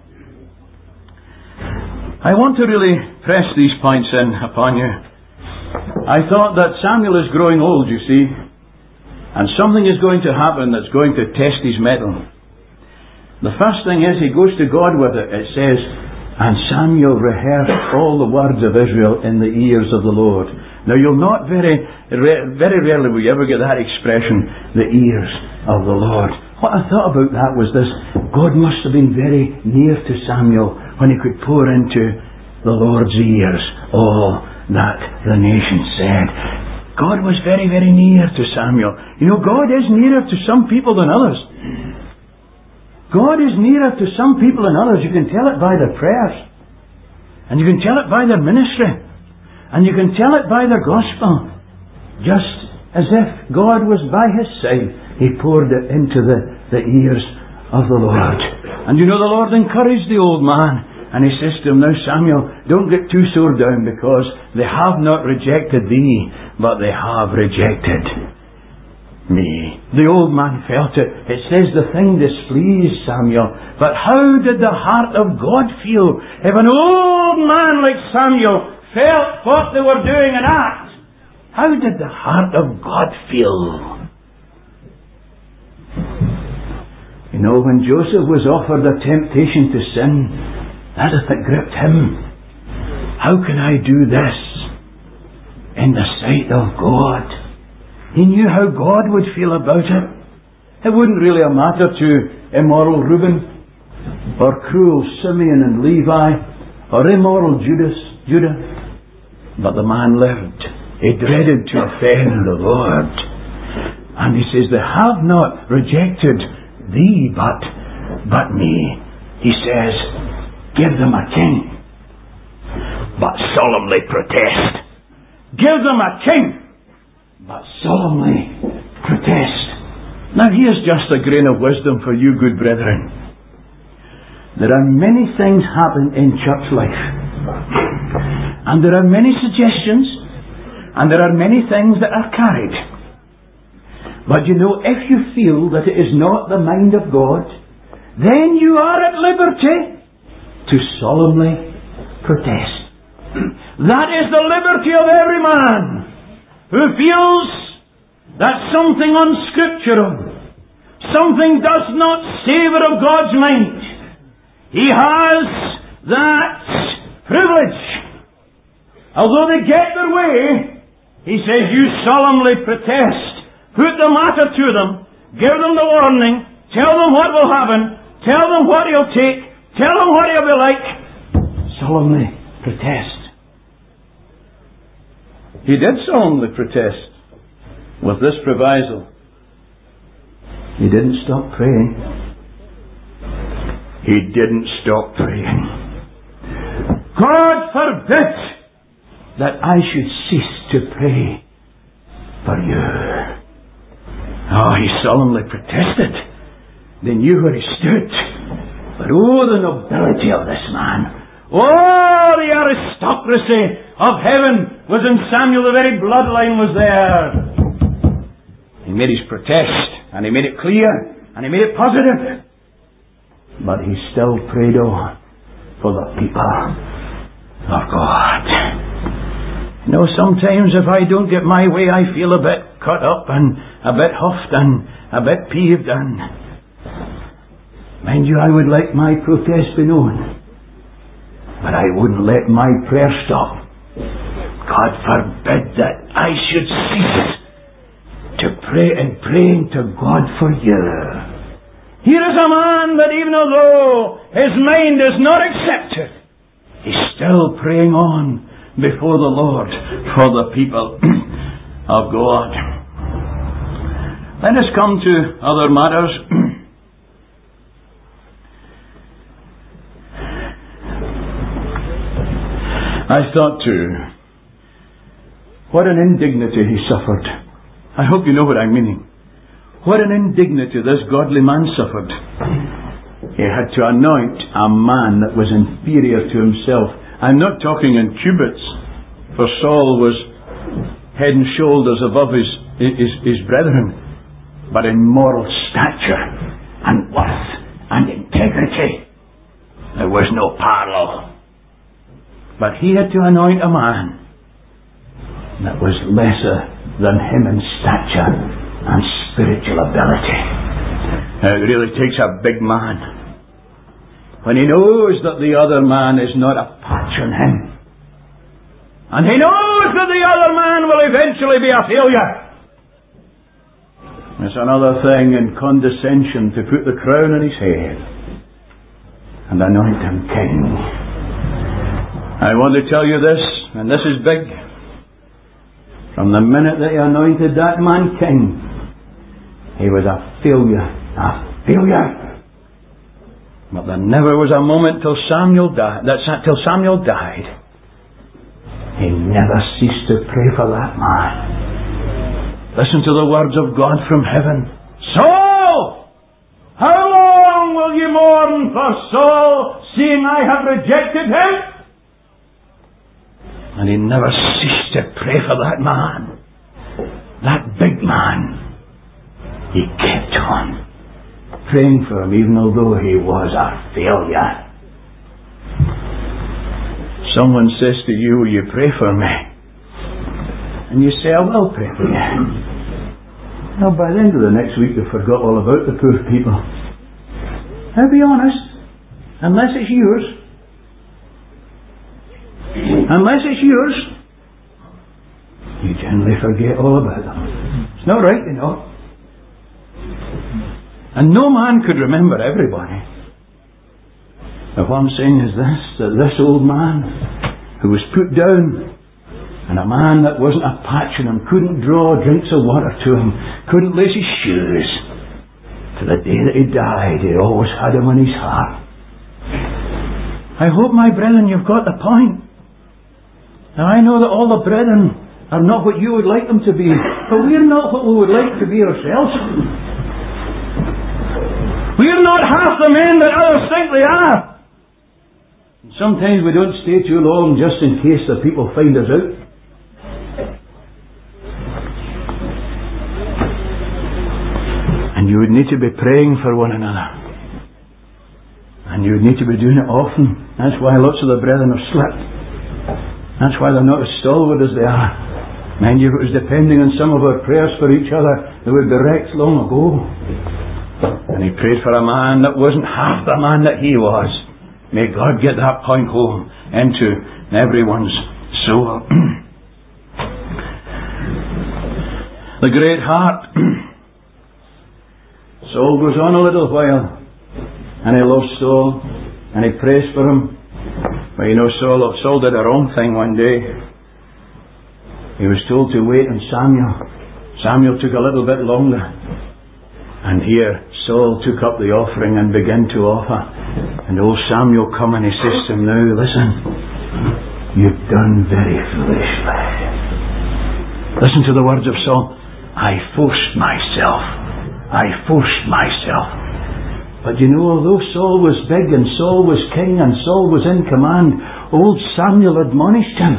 I want to really press these points in upon you. I thought that Samuel is growing old, you see, and something is going to happen that's going to test his mettle. The first thing is he goes to God with it. It says, and Samuel rehearsed all the words of Israel in the ears of the Lord. Now you'll not very, very rarely will you ever get that expression, the ears of the Lord. What I thought about that was this: God must have been very near to Samuel when he could pour into the Lord's ears all that the nation said. God was very, very near to Samuel. You know, God is nearer to some people than others. God is nearer to some people than others. You can tell it by their prayers. And you can tell it by their ministry. And you can tell it by their gospel. Just as if God was by his side, he poured it into the, the ears of the Lord. And you know, the Lord encouraged the old man. And he says to him, now Samuel, don't get too sore down, because they have not rejected thee, but they have rejected me. The old man felt it. It says the thing displeased Samuel. But how did the heart of God feel if an old man like Samuel felt what they were doing and act? How did the heart of God feel? You know, when Joseph was offered a temptation to sin, that is that gripped him. How can I do this in the sight of God? He knew how God would feel about it. It wouldn't really matter to immoral Reuben, or cruel Simeon and Levi, or immoral Judas, Judah. But the man lived. He dreaded to offend the Lord. And he says, they have not rejected thee, but, but me. He says, give them a king, but solemnly protest. Give them a king, but solemnly protest. Now here's just a grain of wisdom for you, good brethren. There are many things happen in church life. And there are many suggestions. And there are many things that are carried. But you know, if you feel that it is not the mind of God, then you are at liberty to solemnly protest. That is the liberty of every man who feels that something unscriptural, something does not savour of God's mind. He has that privilege. Although they get their way, he says, you solemnly protest. Put the matter to them. Give them the warning. Tell them what will happen. Tell them what he'll take. Tell them what he'll be like. Solemnly protest. He did solemnly protest with this proviso. He didn't stop praying. He didn't stop praying. God forbid that I should cease to pray for you. Oh, he solemnly protested. They knew where he stood. But oh, the nobility of this man. Oh, the aristocracy of heaven was in Samuel. The very bloodline was there. He made his protest, and he made it clear, and he made it positive. But he still prayed on for the people of God. You know, sometimes if I don't get my way, I feel a bit cut up and a bit huffed and a bit peeved, and mind you, I would let my protest be known, but I wouldn't let my prayer stop. God forbid that I should cease to pray and praying to God for you. Here is a man that even although his mind is not accepted, he's still praying on before the Lord for the people of God. Let us come to other matters. I thought too, what an indignity he suffered. I hope you know what I'm meaning. What an indignity this godly man suffered. He had to anoint a man that was inferior to himself. I'm not talking in cubits, for Saul was head and shoulders above his, his, his brethren, but in moral stature and worth and integrity. There was no parallel. But he had to anoint a man that was lesser than him in stature and spiritual ability. It really takes a big man when he knows that the other man is not a patch on him, and he knows that the other man will eventually be a failure. It's another thing in condescension to put the crown on his head and anoint him king. I want to tell you this, and this is big. From the minute that he anointed that man king, he was a failure. A failure. But there never was a moment till Samuel died. That's till Samuel died. He never ceased to pray for that man. Listen to the words of God from heaven. Saul, how long will you mourn for Saul, seeing I have rejected him? And he never ceased to pray for that man. That big man. He kept on praying for him, even although he was a failure. Someone says to you, will you pray for me? And you say, I will pray for you. Now by the end of the next week you forgot all about the poor people. Now be honest, unless it's yours, unless it's yours, you generally forget all about them. It's not right, you know. And no man could remember everybody. But what I'm saying is this, that this old man who was put down, and a man that wasn't a patch on him, couldn't draw drinks of water to him, couldn't lace his shoes, to the day that he died, he always had him on his heart. I hope, my brethren, you've got the point. Now I know that all the brethren are not what you would like them to be, but we're not what we would like to be ourselves. We're not half the men that others think they are. Sometimes we don't stay too long just in case the people find us out. And you would need to be praying for one another. And you would need to be doing it often. That's why lots of the brethren have slipped. That's why they're not as stalwart as they are. Mind you, if it was depending on some of our prayers for each other, they would be wrecked long ago. And he prayed for a man that wasn't half the man that he was. May God get that point home into everyone's soul. The great heart. Saul goes on a little while, and he loves Saul, and he prays for him. But you know, Saul, Saul did a wrong thing one day. He was told to wait on Samuel. Samuel took a little bit longer. And here Saul took up the offering and began to offer. And old Samuel come and he says to him, now listen, you've done very foolishly. Listen to the words of Saul. I forced myself. I forced myself. But you know, although Saul was big and Saul was king and Saul was in command, old Samuel admonished him.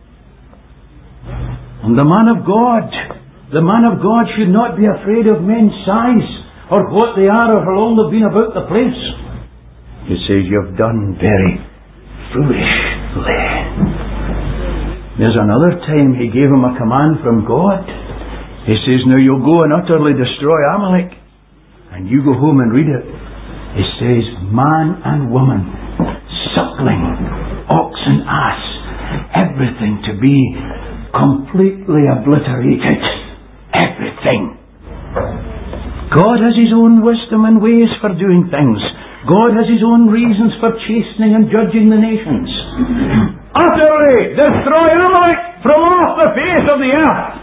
And the man of God, the man of God should not be afraid of men's size or what they are or how long they've been about the place. He says, you've done very foolishly. There's another time he gave him a command from God. He says, now you'll go and utterly destroy Amalek. And you go home and read it. He says, man and woman, suckling, ox and ass, everything to be completely obliterated. Everything. God has His own wisdom and ways for doing things. God has His own reasons for chastening and judging the nations. Utterly destroy Amalek from off the face of the earth.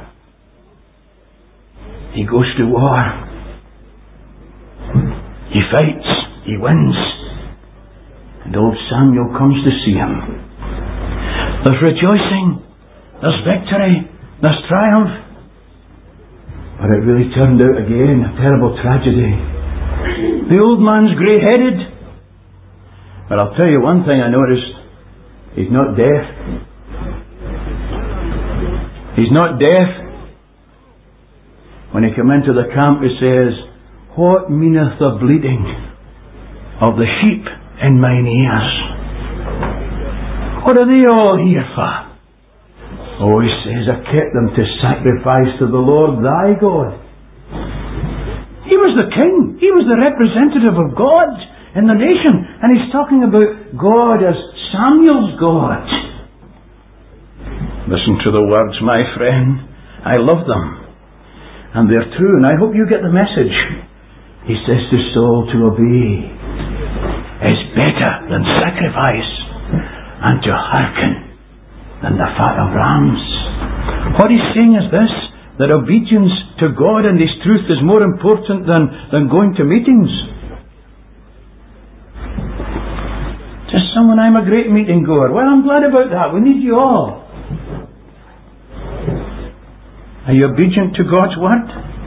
He goes to war. He fights. He wins. And old Samuel comes to see him. There's rejoicing. There's victory. There's triumph. But it really turned out again a terrible tragedy. The old man's grey-headed. But I'll tell you one thing I noticed. He's not deaf. He's not deaf. When he came into the camp, he says, what meaneth the bleating of the sheep in mine ears? What are they all here for? Oh, he says, I kept them to sacrifice to the Lord thy God. He was the king. He was the representative of God in the nation. And he's talking about God as Samuel's God. Listen to the words, my friend. I love them. And they're true, and I hope you get the message. He says to Saul to obey is better than sacrifice, and to hearken than the fat of rams. What he's saying is this, that obedience to God and His truth is more important than, than going to meetings. Just someone, I'm a great meeting goer. Well, I'm glad about that. We need you all. Are you obedient to God's word?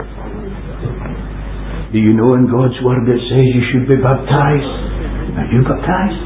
Do you know in God's word it says you should be baptized? Are you baptized?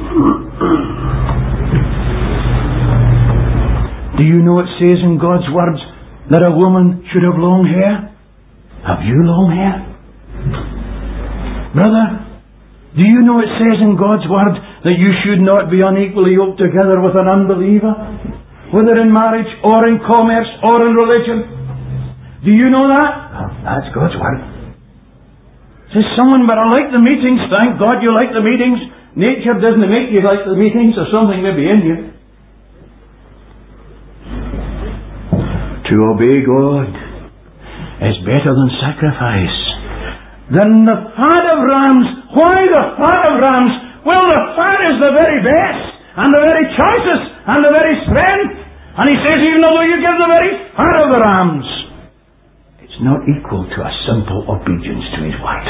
Do you know it says in God's words that a woman should have long hair? Have you long hair? Brother, do you know it says in God's word that you should not be unequally yoked together with an unbeliever? Whether in marriage or in commerce or in religion? Do you know that? Oh, that's God's word. Says someone, but I like the meetings. Thank God you like the meetings. Nature doesn't make you like the meetings, or something may be in you. To obey God is better than sacrifice. Than the fat of rams. Why the fat of rams? Well, the fat is the very best, and the very choicest, and the very strength. And he says, even though you give the very fat of the rams, it's not equal to a simple obedience to His word.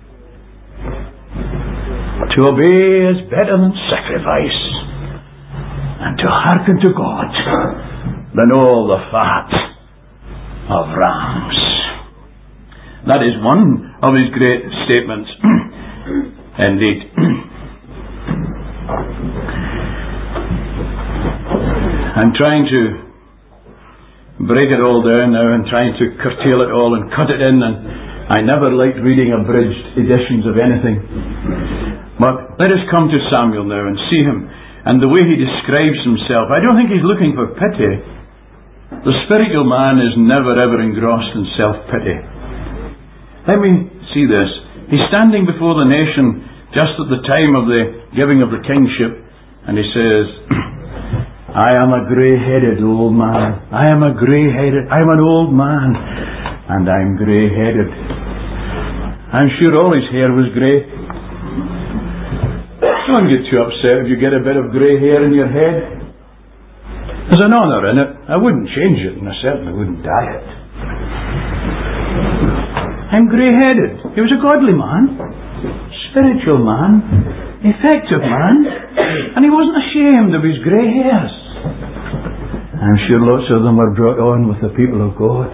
To obey is better than sacrifice, and to hearken to God than all the fat of rams. That is one of his great statements. Indeed. I'm trying to break it all down now and trying to curtail it all and cut it in, and I never liked reading abridged editions of anything. But let us come to Samuel now and see him and the way he describes himself. I don't think he's looking for pity. The spiritual man is never ever engrossed in self-pity. Let me see this. He's standing before the nation just at the time of the giving of the kingship, and he says, I am a grey-headed old man. I am a grey-headed, I'm an old man, and I'm grey-headed. I'm sure all his hair was grey. Don't get too upset if you get a bit of grey hair in your head. There's an honour in it. I wouldn't change it, and I certainly wouldn't dye it. I'm grey-headed. He was a godly man, spiritual man, effective man, and he wasn't ashamed of his grey hairs. I'm sure lots of them were brought on with the people of God.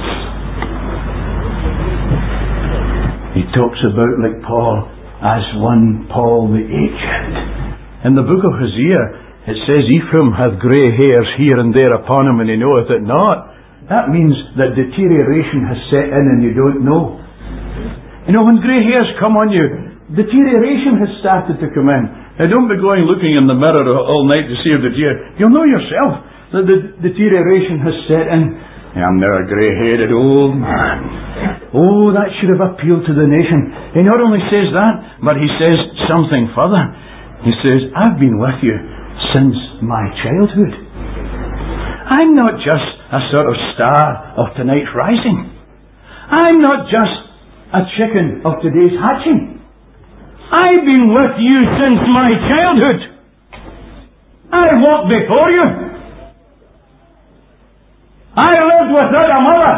He talks about, like Paul, as one Paul the aged. In the book of Hosea, it says, Ephraim hath grey hairs here and there upon him, and he knoweth it not. That means that deterioration has set in and you don't know. You know, when grey hairs come on you, deterioration has started to come in. Now don't be going looking in the mirror all night to see if the deter- You'll know yourself that the deterioration has set in. I'm now a grey-headed old man. Oh, that should have appealed to the nation. He not only says that, but he says something further. He says, I've been with you since my childhood. I'm not just a sort of star of tonight's rising. I'm not just a chicken of today's hatching. I've been with you since my childhood. I walked before you. I lived without a mother.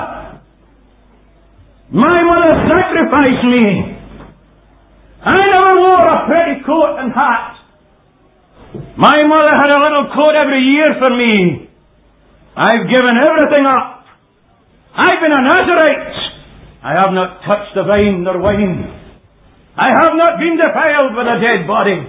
My mother sacrificed me. I never wore a pretty coat and hat. My mother had a little coat every year for me. I've given everything up. I've been a Nazarite. I have not touched the vine nor wine. I have not been defiled with a dead body.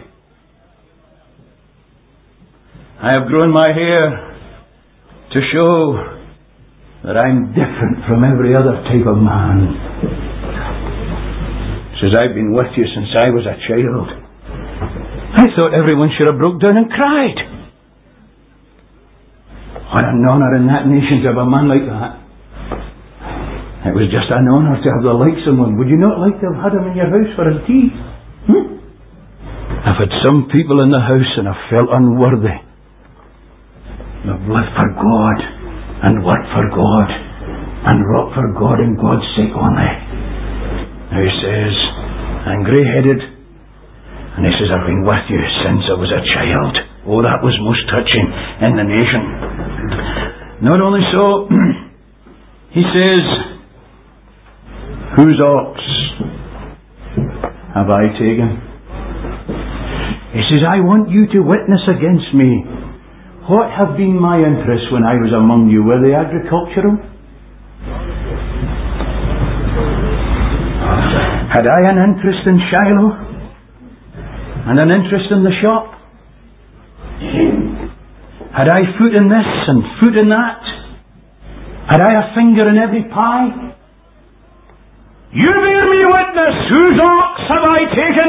I have grown my hair to show that I'm different from every other type of man. Says, I've been with you since I was a child. I thought everyone should have broke down and cried. What an honour in that nation to have a man like that. It was just an honour to have the likes of him. Would you not like to have had him in your house for a tea? Hmm? I've had some people in the house and I've felt unworthy. They've lived for God and worked for God and wrought for God and God's sake only. Now he says, I'm grey-headed, and he says, I've been with you since I was a child. Oh, that was most touching in the nation. Not only so, he says, whose ox have I taken? He says, I want you to witness against me. What have been my interests when I was among you? Were they agricultural? Had I an interest in Shiloh? And an interest in the shop? Had I foot in this and foot in that? Had I a finger in every pie? You bear me witness, whose ox have I taken?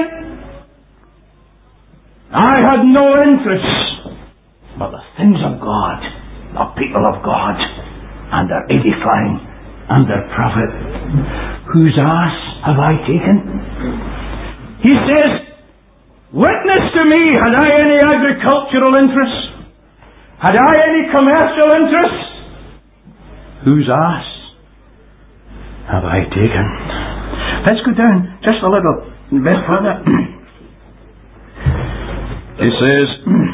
I had no interest but the things of God, the people of God, and their edifying and their profit. Whose ass have I taken? He says, witness to me, had I any agricultural interest? Had I any commercial interest? Whose ass have I taken? Let's go down just a little bit further. He says,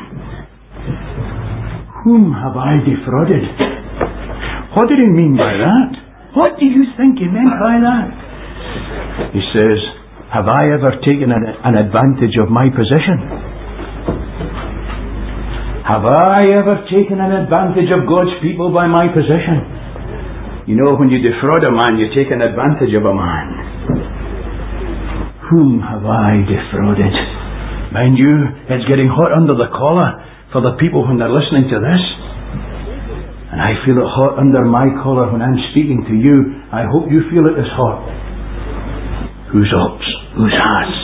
whom have I defrauded? What did he mean by that? What do you think he meant by that? He says, have I ever taken an, an advantage of my position? Have I ever taken an advantage of God's people by my position? You know, when you defraud a man, you take an advantage of a man. Whom have I defrauded? Mind you, it's getting hot under the collar for the people when they're listening to this. And I feel it hot under my collar when I'm speaking to you. I hope you feel it as hot. Whose ox? Whose ass?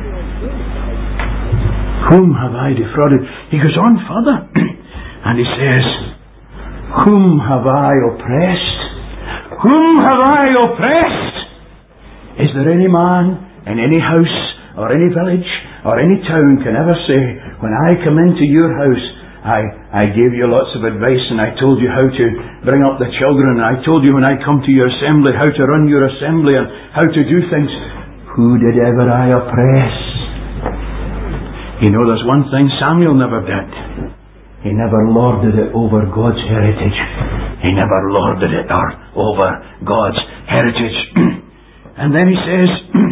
Whom have I defrauded? He goes on further and he says, whom have I oppressed? Whom have I oppressed? Is there any man in any house or any village or any town can ever say, when I come into your house, I, I gave you lots of advice and I told you how to bring up the children, and I told you when I come to your assembly how to run your assembly and how to do things. Who did ever I oppress? You know, there's one thing Samuel never did. He never lorded it over God's heritage. He never lorded it or over God's heritage. And then he says,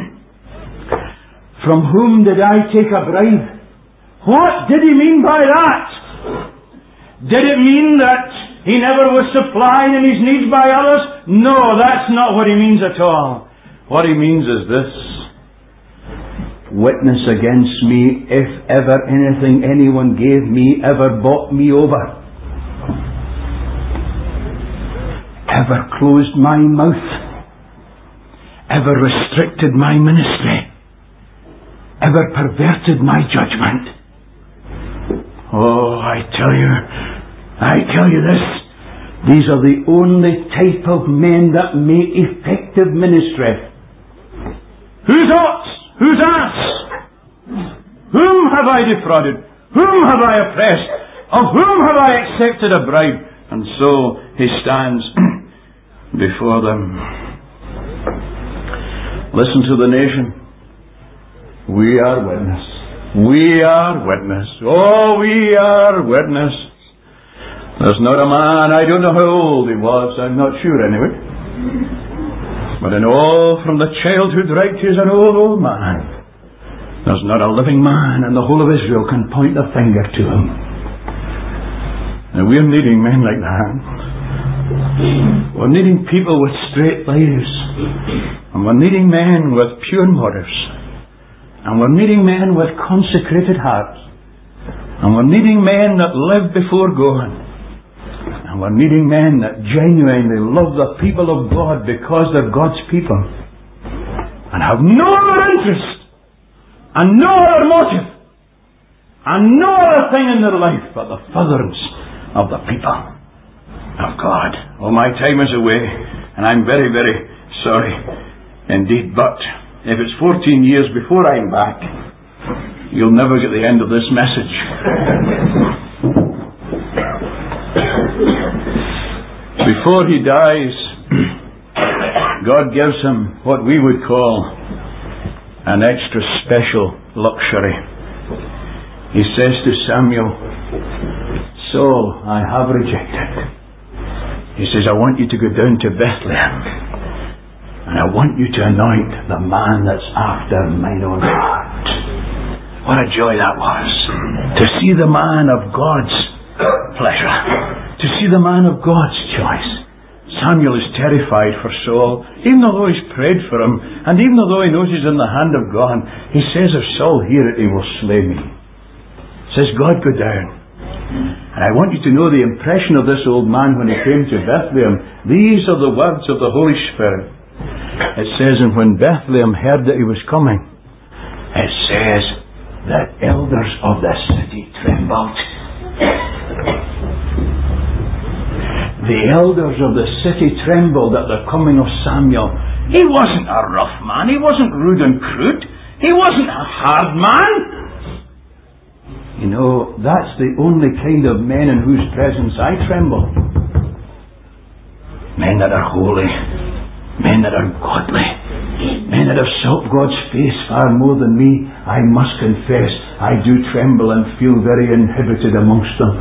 from whom did I take a bribe? What did he mean by that? Did it mean that he never was supplying in his needs by others? No, that's not what he means at all. What he means is this: witness against me if ever anything anyone gave me ever bought me over, ever closed my mouth, ever restricted my ministry, ever perverted my judgment. Oh, I tell you, I tell you this, these are the only type of men that make effective ministry. Whose ox? Whose ass? Whom have I defrauded? Whom have I oppressed? Of whom have I accepted a bribe? And so he stands before them. Listen to the nation. We are witness. We are witness. Oh, we are witness. There's not a man, I don't know how old he was, I'm not sure anyway, but in all from the childhood right to an old, old man, there's not a living man in the whole of Israel can point the finger to him. And we're needing men like that. We're needing people with straight lives. And we're needing men with pure motives. And we're needing men with consecrated hearts. And we're needing men that live before God. And we're needing men that genuinely love the people of God because they're God's people. and have no other interest and no other motive and no other thing in their life but the furtherance of the people of God. Oh, my time is away, and I'm very, very sorry indeed, but if it's fourteen years before I'm back, you'll never get the end of this message. Before he dies, God gives him what we would call an extra special luxury. He says to Samuel, "Saul, I have rejected." He says, "I want you to go down to Bethlehem, and I want you to anoint the man that's after mine own heart." What a joy that was, to see the man of God's pleasure, to see the man of God's choice. Samuel is terrified for Saul, even though he's prayed for him, and even though he knows he's in the hand of God. He says, "If Saul hear it, he will slay me." He says, "God, go down." And I want you to know the impression of this old man when he came to Bethlehem. These are the words of the Holy Spirit. It says, "And when Bethlehem heard that he was coming," it says, "the elders of the city trembled." The elders of the city trembled at the coming of Samuel. He wasn't a rough man. He wasn't rude and crude. He wasn't a hard man. You know, that's the only kind of men in whose presence I tremble. Men that are holy. Men that are godly. Men that have sought God's face far more than me. I must confess, I do tremble and feel very inhibited amongst them.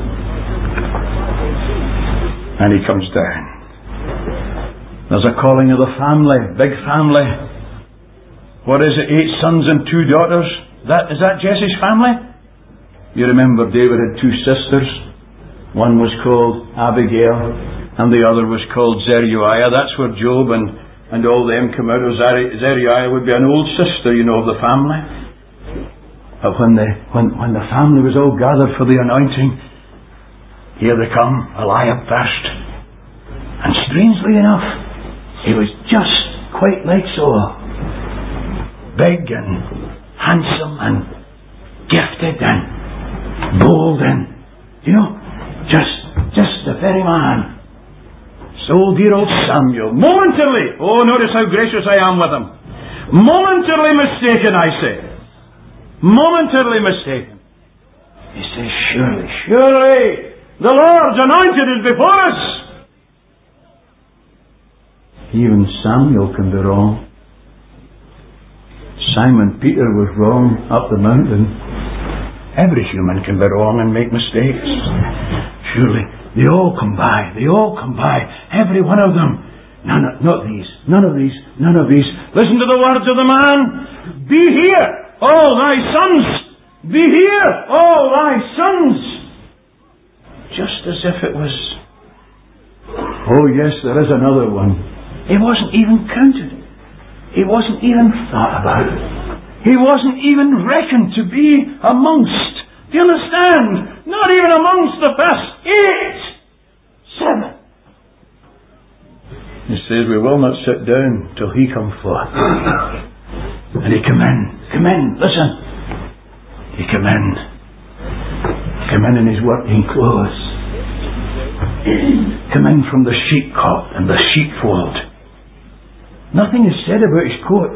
And he comes down. There's a calling of the family, big family. What is it, eight sons and two daughters? That, is that Jesse's family? You remember David had two sisters. One was called Abigail, and the other was called Zeruiah. That's where Job and, and all them come out of. Zeruiah would be an old sister, you know, of the family. But when the, when, when the family was all gathered for the anointing, here they come, Eliab first. And strangely enough, he was just quite like Saul. Big and handsome and gifted and bold and, you know, just, just the very man. So dear old Samuel, momentarily, oh, notice how gracious I am with him. Momentarily mistaken, I say. Momentarily mistaken. He says, surely, surely, the Lord's anointed is before us. Even Samuel can be wrong. Simon Peter was wrong up the mountain. Every human can be wrong and make mistakes. Surely, they all come by. They all come by. Every one of them. None of, not these. None of these. None of these. Listen to the words of the man. Be here, all thy sons. Be here, all thy sons. Just as if it was, oh yes, there is another one. He wasn't even counted. He wasn't even thought about. He wasn't even reckoned to be amongst. Do you understand? Not even amongst the best. Eight. Seven. He says, we will not sit down till he come forth. And he come in. Come in. Listen. He come in. Come in in his working clothes. Come in from the sheepcote and the sheepfold. Nothing is said about his coat.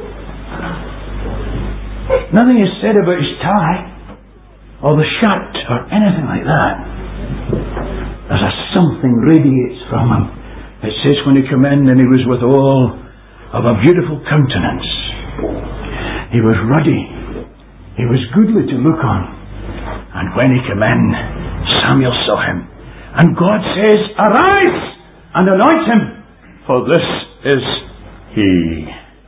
Nothing is said about his tie or the shirt or anything like that. There's a something radiates from him. It says when he came in and he was with all of a beautiful countenance. He was ruddy. He was goodly to look on. And when he came in, Samuel saw him. And God says, arise and anoint him, for this is he.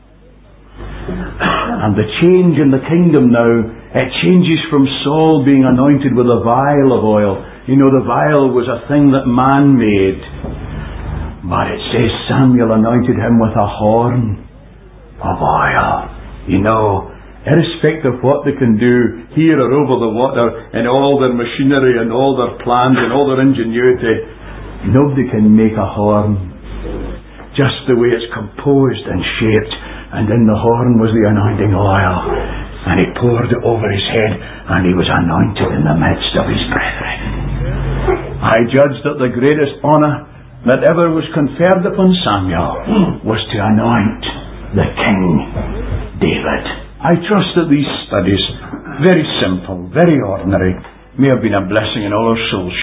And the change in the kingdom now, it changes from Saul being anointed with a vial of oil. You know, the vial was a thing that man made. But it says Samuel anointed him with a horn of oil. You know, irrespective of what they can do here or over the water, and all their machinery and all their plans and all their ingenuity, nobody can make a horn just the way it's composed and shaped. and in the horn was the anointing oil. And he poured it over his head, and he was anointed in the midst of his brethren. I judge that the greatest honour that ever was conferred upon Samuel was to anoint the King David. I trust that these studies, very simple, very ordinary, may have been a blessing in all our souls.